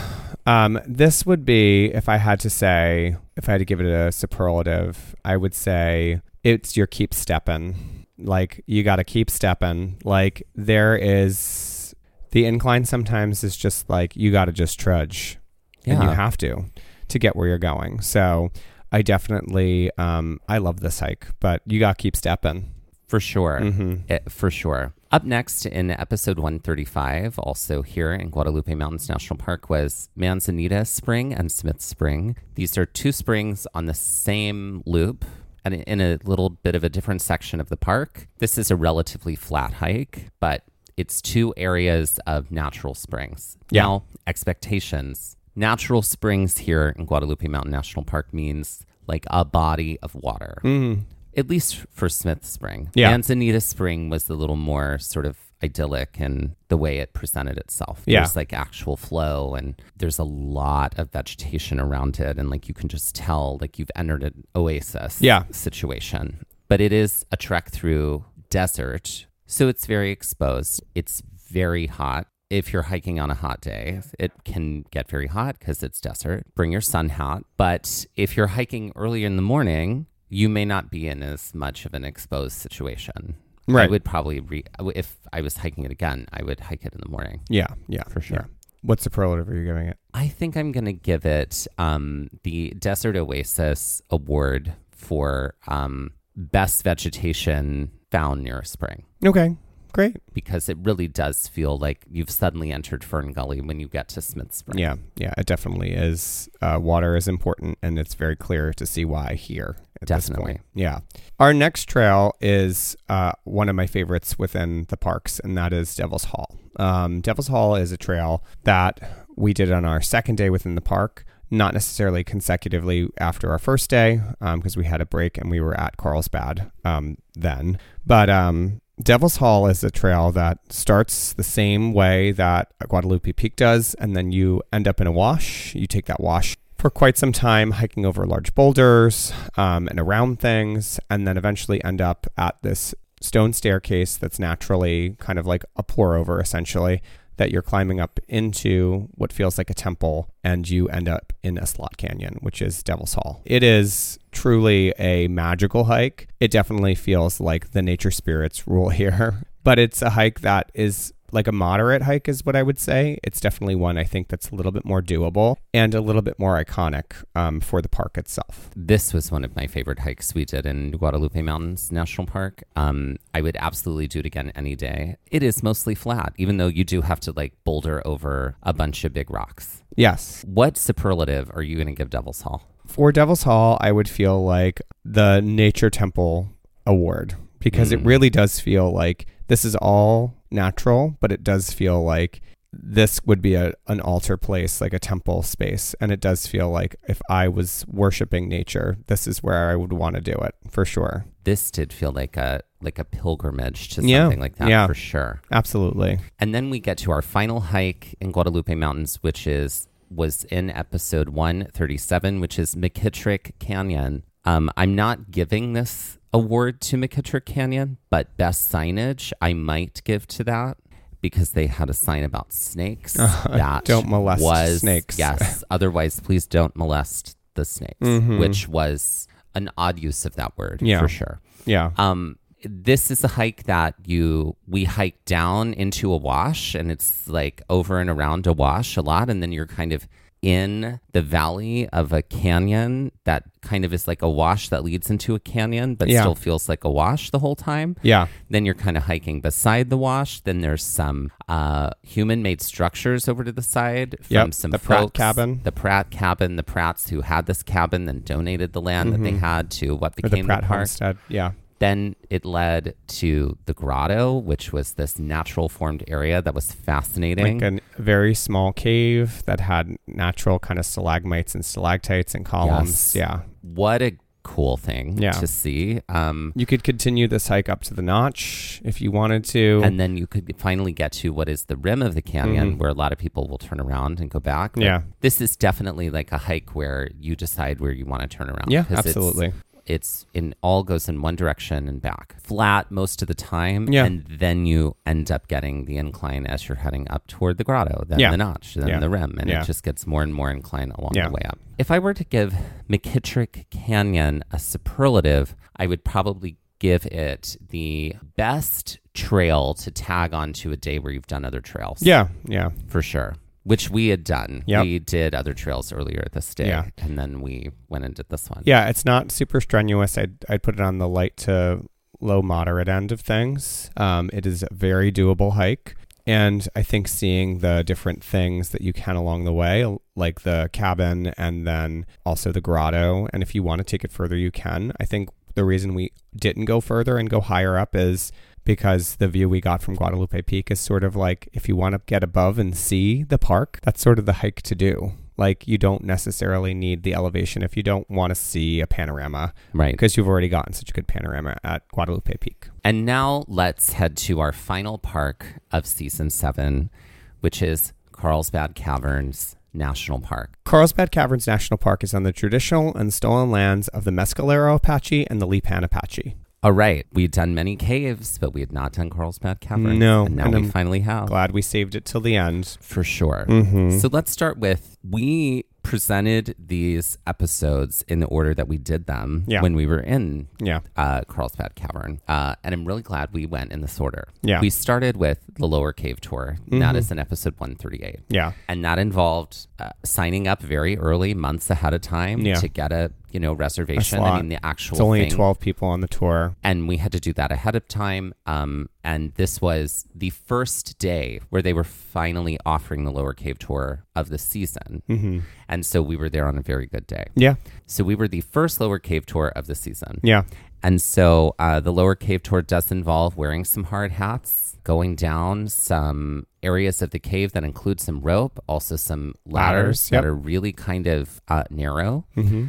This would be, if I had to give it a superlative, I would say it's your keep stepping. Like, you got to keep stepping. Like, there is, the incline sometimes is just like, you got to just trudge. And you have to get where you're going. So I definitely, I love this hike, but you got to keep stepping. For sure. For sure. Up next in episode 135, also here in Guadalupe Mountains National Park, was Manzanita Spring and Smith Spring. These are 2 springs on the same loop and in a little bit of a different section of the park. This is a relatively flat hike, but it's 2 areas of natural springs. Now, expectations. Natural springs here in Guadalupe Mountain National Park means like a body of water. At least for Smith Spring. Manzanita Spring was a little more sort of idyllic in the way it presented itself. Yeah. There's like actual flow, and there's a lot of vegetation around it, and like you can just tell like you've entered an oasis situation. But it is a trek through desert, so it's very exposed. It's very hot. If you're hiking on a hot day, it can get very hot because it's desert. Bring your sun hat. But if you're hiking early in the morning, you may not be in as much of an exposed situation. Right. I would probably, if I was hiking it again, I would hike it in the morning. Yeah, for sure. Yeah. What superlative are you giving it? I think I'm going to give it the Desert Oasis Award for best vegetation found near a spring. Okay, great. Because it really does feel like you've suddenly entered Fern Gully when you get to Smith Spring. Yeah, it definitely is. Water is important, and it's very clear to see why here at Definitely. this point. Yeah. Our next trail is one of my favorites within the parks, and that is Devil's Hall. Devil's Hall is a trail that we did on our second day within the park, not necessarily consecutively after our first day, because we had a break and we were at Carlsbad then. But Devil's Hall is a trail that starts the same way that Guadalupe Peak does, and then you end up in a wash. You take that wash for quite some time, hiking over large boulders and around things, and then eventually end up at this stone staircase that's naturally kind of like a pour over, essentially, that you're climbing up into what feels like a temple, and you end up in a slot canyon, which is Devil's Hall. It is truly a magical hike. It definitely feels like the nature spirits rule here, but it's a hike that is like a moderate hike is what I would say. It's definitely one I think that's a little bit more doable and a little bit more iconic for the park itself. This was one of my favorite hikes we did in Guadalupe Mountains National Park. I would absolutely do it again any day. It is mostly flat, even though you do have to like boulder over a bunch of big rocks. Yes. What superlative are you going to give Devil's Hall? For Devil's Hall, I would feel like the Nature Temple Award, because it really does feel like this is all natural, but it does feel like this would be an altar place, like a temple space. And it does feel like if I was worshiping nature, this is where I would want to do it for sure. This did feel like a pilgrimage to something like that, for sure. Absolutely. And then we get to our final hike in Guadalupe Mountains, which was in episode 137, which is McKittrick Canyon. I'm not giving this award to McKittrick Canyon, but best signage I might give to that, because they had a sign about snakes that don't molest snakes. Yes, otherwise please don't molest the snakes, which was an odd use of that word for sure. Yeah. This is a hike that we hike down into a wash, and it's like over and around a wash a lot, and then you're kind of in the valley of a canyon that kind of is like a wash that leads into a canyon, but still feels like a wash the whole time. Yeah. Then you're kind of hiking beside the wash. Then there's some human-made structures over to the side from some the folks. Pratt cabin. The Pratt cabin. The Pratts who had this cabin then donated the land that they had to what became the Pratt the park. Homestead. Yeah. Then it led to the grotto, which was this natural formed area that was fascinating. Like a very small cave that had natural kind of stalagmites and stalactites and columns. Yes. Yeah. What a cool thing to see. You could continue this hike up to the notch if you wanted to. And then you could finally get to what is the rim of the canyon, where a lot of people will turn around and go back. But this is definitely like a hike where you decide where you want to turn around. Yeah, absolutely. It's all goes in one direction and back. Flat most of the time. Yeah. And then you end up getting the incline as you're heading up toward the grotto, then the notch, then the rim. And it just gets more and more incline along the way up. If I were to give McKittrick Canyon a superlative, I would probably give it the best trail to tag onto a day where you've done other trails. Yeah. For sure. Which we had done. Yep. We did other trails earlier this day, and then we went and did this one. Yeah, it's not super strenuous. I'd put it on the light to low moderate end of things. It is a very doable hike. And I think seeing the different things that you can along the way, like the cabin and then also the grotto, and if you want to take it further, you can. I think the reason we didn't go further and go higher up is because the view we got from Guadalupe Peak is sort of like, if you want to get above and see the park, that's sort of the hike to do. Like, you don't necessarily need the elevation if you don't want to see a panorama. Right. Because you've already gotten such a good panorama at Guadalupe Peak. And now let's head to our final park of season 7, which is Carlsbad Caverns National Park. Carlsbad Caverns National Park is on the traditional and stolen lands of the Mescalero Apache and the Lipan Apache. All right. We'd done many caves, but we had not done Carlsbad Caverns. No. And now we finally have. Glad we saved it till the end. For sure. Mm-hmm. So let's start with, we presented these episodes in the order that we did them when we were in Carlsbad Cavern. And I'm really glad we went in this order. Yeah. We started with the Lower Cave Tour. Mm-hmm. That is in episode 138. Yeah. And that involved signing up very early, months ahead of time to get a reservation. I mean, the actual It's only thing. 12 people on the tour. And we had to do that ahead of time. And this was the first day where they were finally offering the Lower Cave Tour of the season. Mm-hmm. And so we were there on a very good day. Yeah. So we were the first Lower Cave Tour of the season. Yeah. And so the Lower Cave Tour does involve wearing some hard hats, going down some areas of the cave that include some rope, also some ladders that are really kind of narrow. Mm-hmm.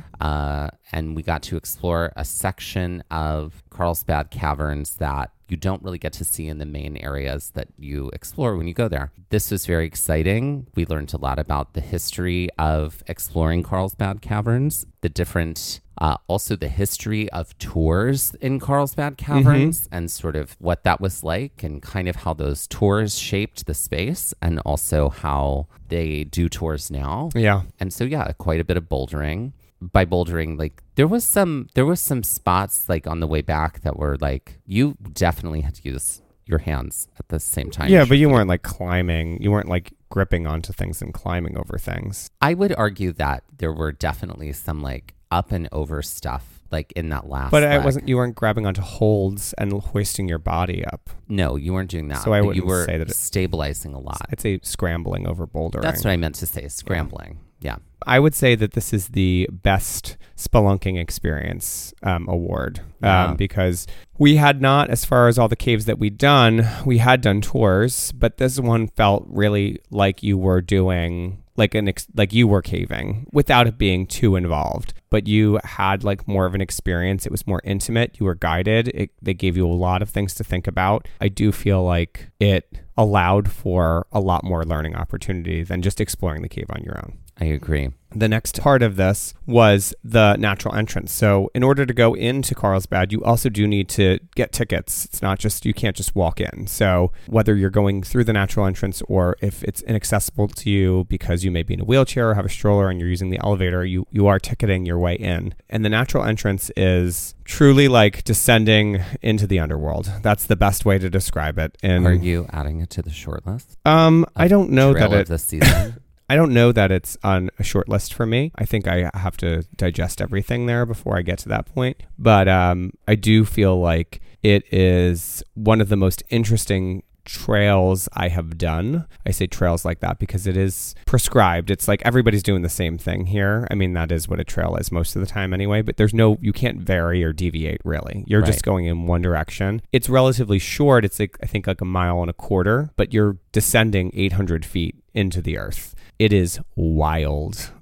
And we got to explore a section of Carlsbad Caverns that you don't really get to see in the main areas that you explore when you go there. This was very exciting. We learned a lot about the history of exploring Carlsbad Caverns, the different, also the history of tours in Carlsbad Caverns and sort of what that was like and kind of how those tours shaped the space and also how they do tours now. Yeah. And so, quite a bit of bouldering. By bouldering, like there was some spots like on the way back that were like, you definitely had to use your hands at the same time. Yeah, but you weren't like climbing. You weren't like gripping onto things and climbing over things. I would argue that there were definitely some like up and over stuff like in that last But leg. you weren't grabbing onto holds and hoisting your body up. No, you weren't doing that. So I but wouldn't you were say that stabilizing a lot. I'd say scrambling over bouldering. That's what I meant to say, scrambling. Yeah. I would say that this is the best spelunking experience award because we had not, as far as all the caves that we had done tours, but this one felt really like you were doing like you were caving without it being too involved. But you had like more of an experience. It was more intimate. You were guided. They gave you a lot of things to think about. I do feel like it allowed for a lot more learning opportunity than just exploring the cave on your own. I agree. The next part of this was the natural entrance. So in order to go into Carlsbad, you also do need to get tickets. It's not just, you can't just walk in. So whether you're going through the natural entrance or if it's inaccessible to you because you may be in a wheelchair or have a stroller and you're using the elevator, you are ticketing your way in. And the natural entrance is truly like descending into the underworld. That's the best way to describe it. And are you adding it to the short list? I don't know that it this season. I don't know that it's on a short list for me. I think I have to digest everything there before I get to that point. But I do feel like it is one of the most interesting trails I have done. I say trails like that because it is prescribed. It's like everybody's doing the same thing here. I mean, that is what a trail is most of the time anyway, but you can't vary or deviate really. You're just going in one direction. It's relatively short. It's like, I think like 1.25 miles, but you're descending 800 feet into the earth. It is wild.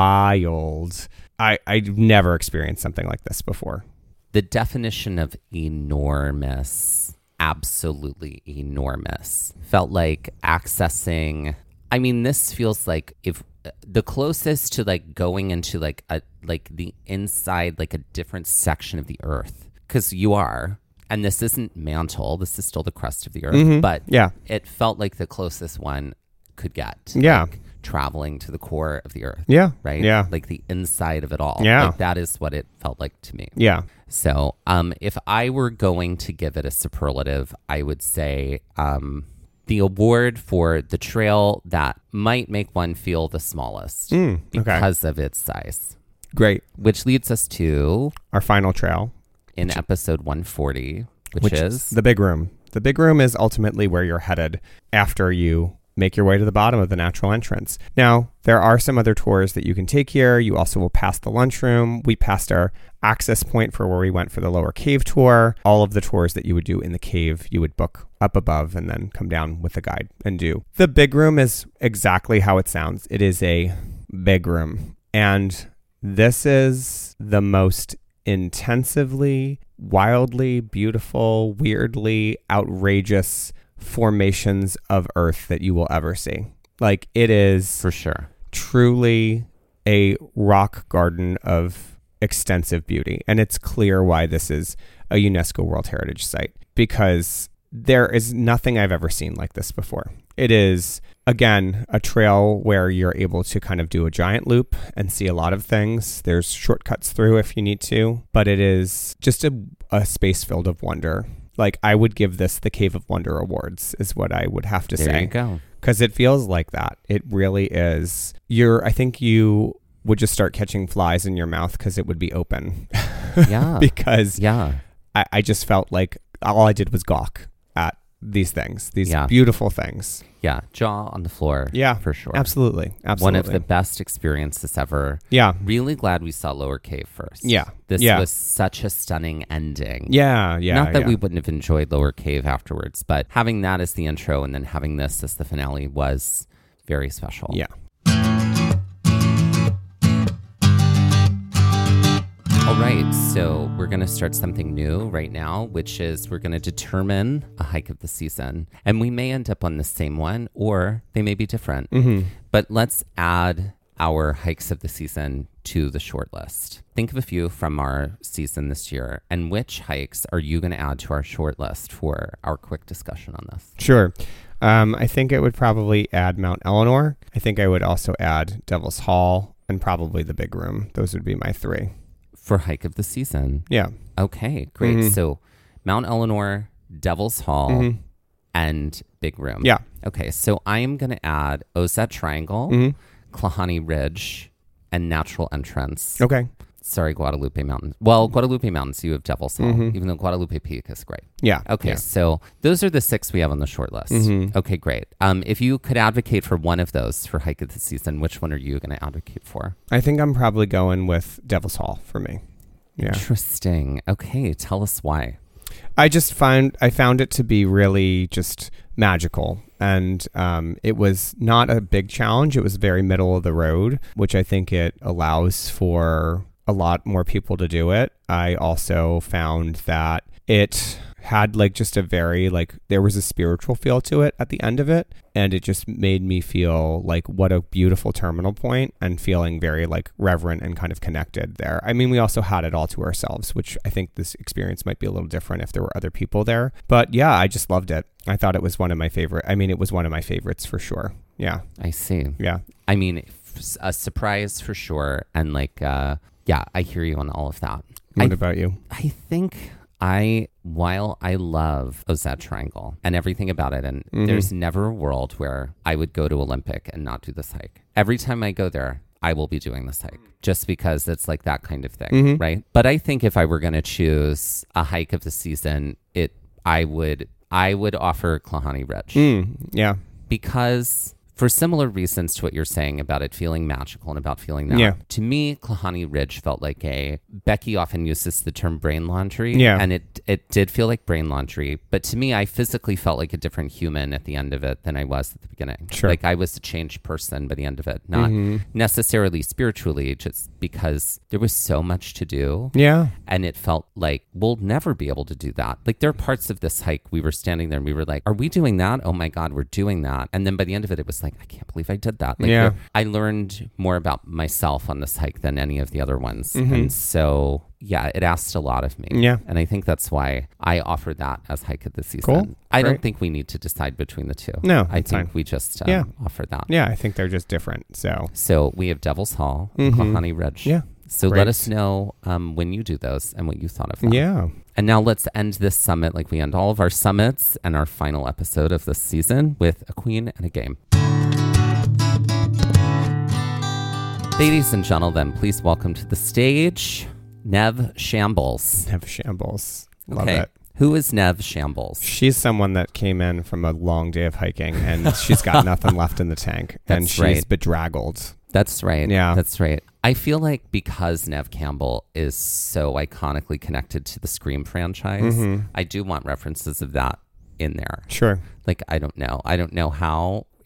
I've never experienced something like this before. The definition of enormous, absolutely enormous, felt like accessing. I mean, this feels like if the closest to like going into like the inside, like a different section of the earth, because you are. And this isn't mantle. This is still the crust of the earth. But it felt like the closest one could get. Like, traveling to the core of the earth. Yeah. Right? Yeah. Like the inside of it all. Yeah. Like that is what it felt like to me. Yeah. So if I were going to give it a superlative, I would say the award for the trail that might make one feel the smallest because of its size. Great. Which leads us to our final trail in episode 140, which is the big room. The big room is ultimately where you're headed after you make your way to the bottom of the natural entrance. Now, there are some other tours that you can take here. You also will pass the lunchroom. We passed our access point for where we went for the lower cave tour. All of the tours that you would do in the cave, you would book up above and then come down with the guide and do. The big room is exactly how it sounds. It is a big room. And this is the most intensively, wildly beautiful, weirdly outrageous formations of Earth that you will ever see. Like, it is For sure. truly a rock garden of extensive beauty. And it's clear why this is a UNESCO World Heritage Site, because there is nothing I've ever seen like this before. It is, again, a trail where you're able to kind of do a giant loop and see a lot of things. There's shortcuts through if you need to, but it is just a space filled of wonder. Like, I would give this the Cave of Wonder Awards is what I would have to say. There you go. Because it feels like that. It really is. I think you would just start catching flies in your mouth because it would be open. Yeah. Because Yeah. I just felt like all I did was gawk at these things, these beautiful things. Yeah. Jaw on the floor. Yeah. For sure. Absolutely. One of the best experiences ever. Yeah. Really glad we saw Lower Cave first. Yeah. This was such a stunning ending. Yeah. Yeah. Not that we wouldn't have enjoyed Lower Cave afterwards, but having that as the intro and then having this as the finale was very special. Yeah. All right, so we're going to start something new right now, which is we're going to determine a hike of the season. And we may end up on the same one, or they may be different. Mm-hmm. But let's add our hikes of the season to the short list. Think of a few from our season this year, and which hikes are you going to add to our short list for our quick discussion on this? Sure. I think it would probably add Mount Eleanor. I think I would also add Devil's Hall and probably the Big Room. Those would be my three. For hike of the season. Yeah. Okay, great. Mm-hmm. So Mount Eleanor, Devil's Hall, mm-hmm. and Big Room. Yeah. Okay, so I am going to add Ozette Triangle, mm-hmm. Klahani Ridge, and Natural Entrance. Okay. Sorry, Guadalupe Mountains. Well, Guadalupe Mountains, you have Devil's Hall, mm-hmm. even though Guadalupe Peak is great. Yeah. Okay, yeah. so those are the 6 we have on the short list. Mm-hmm. Okay, great. If you could advocate for one of those for hike of the season, which one are you going to advocate for? I think I'm probably going with Devil's Hall for me. Yeah. Interesting. Okay, tell us why. I found it to be really just magical, and it was not a big challenge. It was very middle of the road, which I think it allows for a lot more people to do it. I also found that it had like just a very there was a spiritual feel to it at the end of it, and it just made me feel like what a beautiful terminal point, and feeling very reverent and kind of connected there. I mean, we also had it all to ourselves, which I think this experience might be a little different if there were other people there. But yeah, I just loved it. I thought it was one of my favorite. I mean, it was one of my favorites for sure. Yeah. I see. Yeah. I mean, a surprise for sure. And yeah, I hear you on all of that. What about you? I think while I love Ozette Triangle and everything about it, and mm-hmm. there's never a world where I would go to Olympic and not do this hike. Every time I go there, I will be doing this hike just because it's like that kind of thing, mm-hmm. right? But I think if I were going to choose a hike of the season, I would offer Klahani Ridge. Yeah. Because for similar reasons to what you're saying about it feeling magical and about feeling that. Yeah. To me, Klahani Ridge felt like Becky often uses the term brain laundry. Yeah. And it did feel like brain laundry. But to me, I physically felt like a different human at the end of it than I was at the beginning. Sure. Like I was a changed person by the end of it. Not mm-hmm. necessarily spiritually, just because there was so much to do. Yeah. And it felt like we'll never be able to do that. Like there are parts of this hike, we were standing there and we were like, are we doing that? Oh my God, we're doing that. And then by the end of it, it was like, I can't believe I did that. Like yeah. I learned more about myself on this hike than any of the other ones. Mm-hmm. And so, yeah, it asked a lot of me. Yeah. And I think that's why I offer that as hike of the season. Cool. I Great. don't think we need to decide between the two. No, I think fine. we just offer that. Yeah, I think they're just different. So we have Devil's Hall and mm-hmm. Klahani Ridge. Yeah. So Great. let us know when you do those and what you thought of them. Yeah. And now let's end this summit like we end all of our summits and our final episode of this season with a queen and a game. Ladies and gentlemen, please welcome to the stage Nev Shambles. Nev Shambles. Love Okay. it. Who is Nev Shambles? She's someone that came in from a long day of hiking and she's got nothing left in the tank. And That's she's right. bedraggled. That's right. Yeah. That's right. I feel like because Nev Campbell is so iconically connected to the Scream franchise, mm-hmm. I do want references of that in there. Sure. Like, I don't know how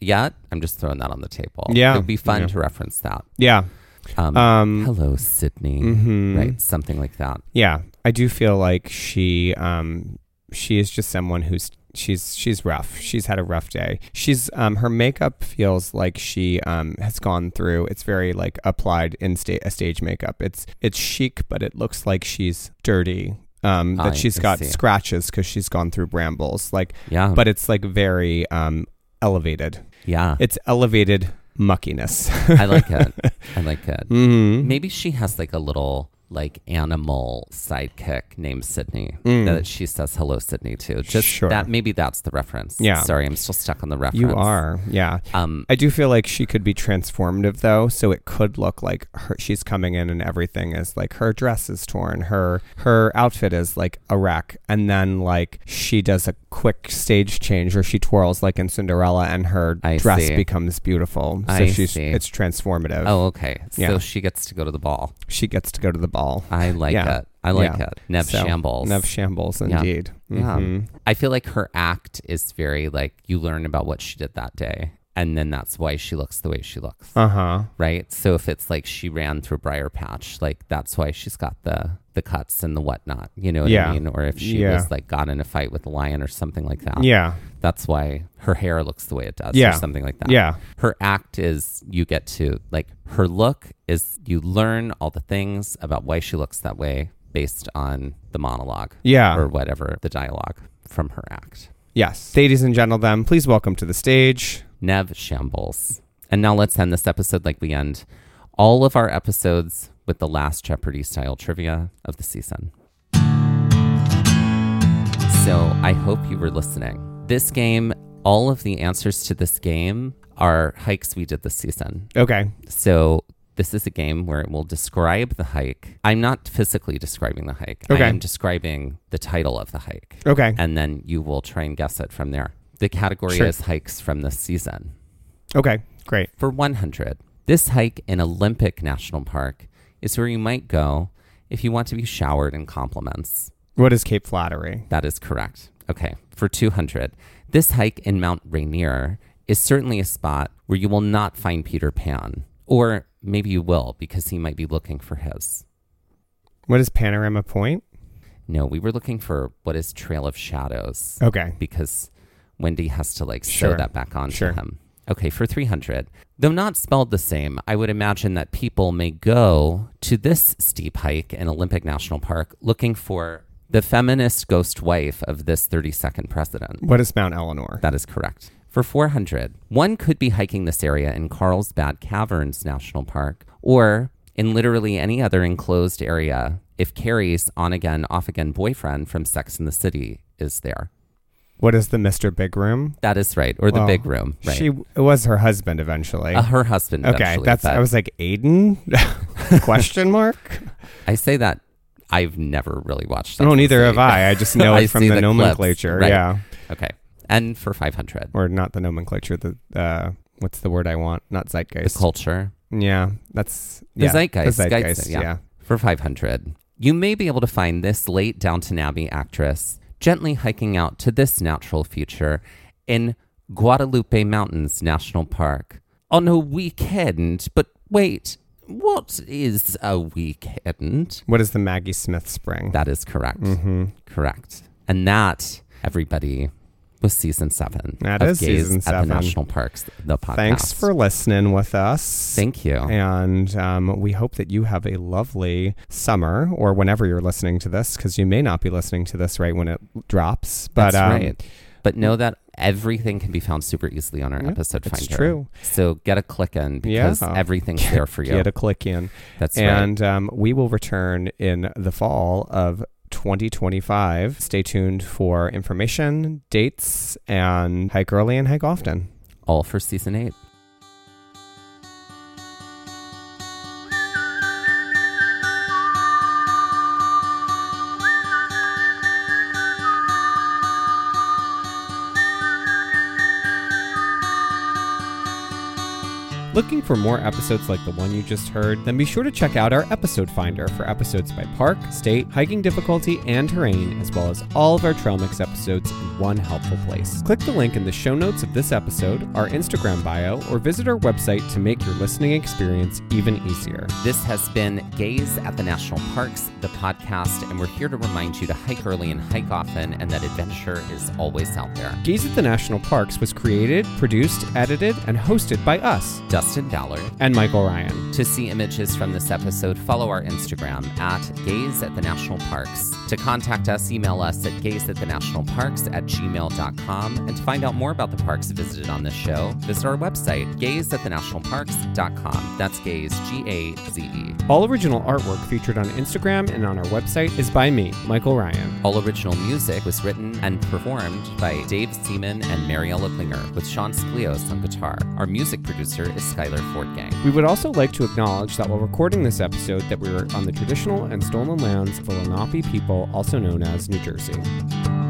yet. I'm just throwing that on the table. Yeah. It would be fun Yeah. to reference that. Yeah. Hello, Sydney. Right. Something like that. Yeah. I do feel like she is just someone who's she's rough. She's had a rough day. She's her makeup feels like she has gone through. It's very like applied in a stage makeup. It's chic, but it looks like she's dirty. That she's got scratches because she's gone through brambles. Like, yeah. But it's like very elevated. Yeah. It's elevated muckiness. I like it. I like it. Mm-hmm. Maybe she has like a little like animal sidekick named Sydney that she says hello Sydney to. Just Sure. that, maybe that's the reference. Yeah. Sorry, I'm still stuck on the reference. You are, yeah. I do feel like she could be transformative though, so it could look like she's coming in and everything is like her dress is torn, her outfit is like a wreck, and then like she does a quick stage change or she twirls like in Cinderella and her dress becomes beautiful. So it's transformative. Oh, okay. Yeah. So she gets to go to the ball. She gets to go to the ball. I like it. I like it. Nev Shambles. Nev Shambles, indeed. Yeah. Mm-hmm. I feel like her act is very like you learn about what she did that day. And then that's why she looks the way she looks. Uh-huh. Right? So if it's like she ran through Briar Patch, like that's why she's got the cuts and the whatnot. You know what I mean? Or if she was like got in a fight with a lion or something like that. Yeah. That's why her hair looks the way it does or something like that. Yeah. Her act is you get to like her look is you learn all the things about why she looks that way based on the monologue. Yeah. Or whatever, the dialogue from her act. Yes. Ladies and gentlemen, please welcome to the stage Nev Shambles. And now let's end this episode like we end all of our episodes with the last Jeopardy style trivia of the season. So I hope you were listening. This game, all of the answers to this game are hikes we did this season. Okay. So this is a game where it will describe the hike. I'm not physically describing the hike. Okay. I am describing the title of the hike. Okay. And then you will try and guess it from there. The category is hikes from this season. Okay, great. For 100, this hike in Olympic National Park is where you might go if you want to be showered in compliments. What is Cape Flattery? That is correct. Okay, for 200, this hike in Mount Rainier is certainly a spot where you will not find Peter Pan. Or maybe you will because he might be looking for his. What is Panorama Point? No, we were looking for what is Trail of Shadows. Okay. Because Wendy has to like sew that back onto him. Okay, for 300. Though not spelled the same, I would imagine that people may go to this steep hike in Olympic National Park looking for the feminist ghost wife of this 32nd president. What is Mount Eleanor? That is correct. For 400, one could be hiking this area in Carlsbad Caverns National Park or in literally any other enclosed area if Carrie's on-again, off-again boyfriend from Sex and the City is there. What is the Mr. Big Room? That is right. Or the Big Room. Right. It was her husband eventually. Her husband eventually. Okay, I was like, Aiden? Question mark? I say that I've never really watched that. No, neither have I. I just know it from the nomenclature. Right. Yeah. Okay. And for 500. Or not the nomenclature, the what's the word I want? Not zeitgeist. The culture. Yeah, that's... The zeitgeist. The zeitgeist, yeah. For 500. You may be able to find this late Downton Abbey actress gently hiking out to this natural feature in Guadalupe Mountains National Park on a weekend. But wait, what is a weekend? What is the Maggie Smith Spring? That is correct. Mm-hmm. Correct. And that, everybody, was season 7 that of is Gaze season 7 at the National Parks, the podcast. Thanks for listening with us. Thank you. And we hope that you have a lovely summer or whenever you're listening to this, because you may not be listening to this right when it drops. But, that's right. But know that everything can be found super easily on our episode finder. It's true. So get a click in because everything's there for you. Get a click in. That's right. And we will return in the fall of 2025. Stay tuned for information, dates, and hike early and hike often. All for season 8. Looking for more episodes like the one you just heard? Then be sure to check out our episode finder for episodes by park, state, hiking difficulty, and terrain, as well as all of our Trail Mix episodes in one helpful place. Click the link in the show notes of this episode, our Instagram bio, or visit our website to make your listening experience even easier. This has been Gaze at the National Parks, the podcast, and we're here to remind you to hike early and hike often, and that adventure is always out there. Gaze at the National Parks was created, produced, edited, and hosted by us, Dustin Ballard and Michael Ryan. To see images from this episode, follow our Instagram at Gaze at the National Parks. To contact us, email us at gazeatthenationalparks@gmail.com. And to find out more about the parks visited on this show, visit our website, gazeatthenationalparks.com. That's Gaze, G-A-Z-E. All original artwork featured on Instagram and on our website is by me, Michael Ryan. All original music was written and performed by Dave Seaman and Mariella Klinger, with Sean Sklios on guitar. Our music producer is Skylar Fortgang. We would also like to acknowledge that while recording this episode that we were on the traditional and stolen lands of the Lenape people, also known as New Jersey.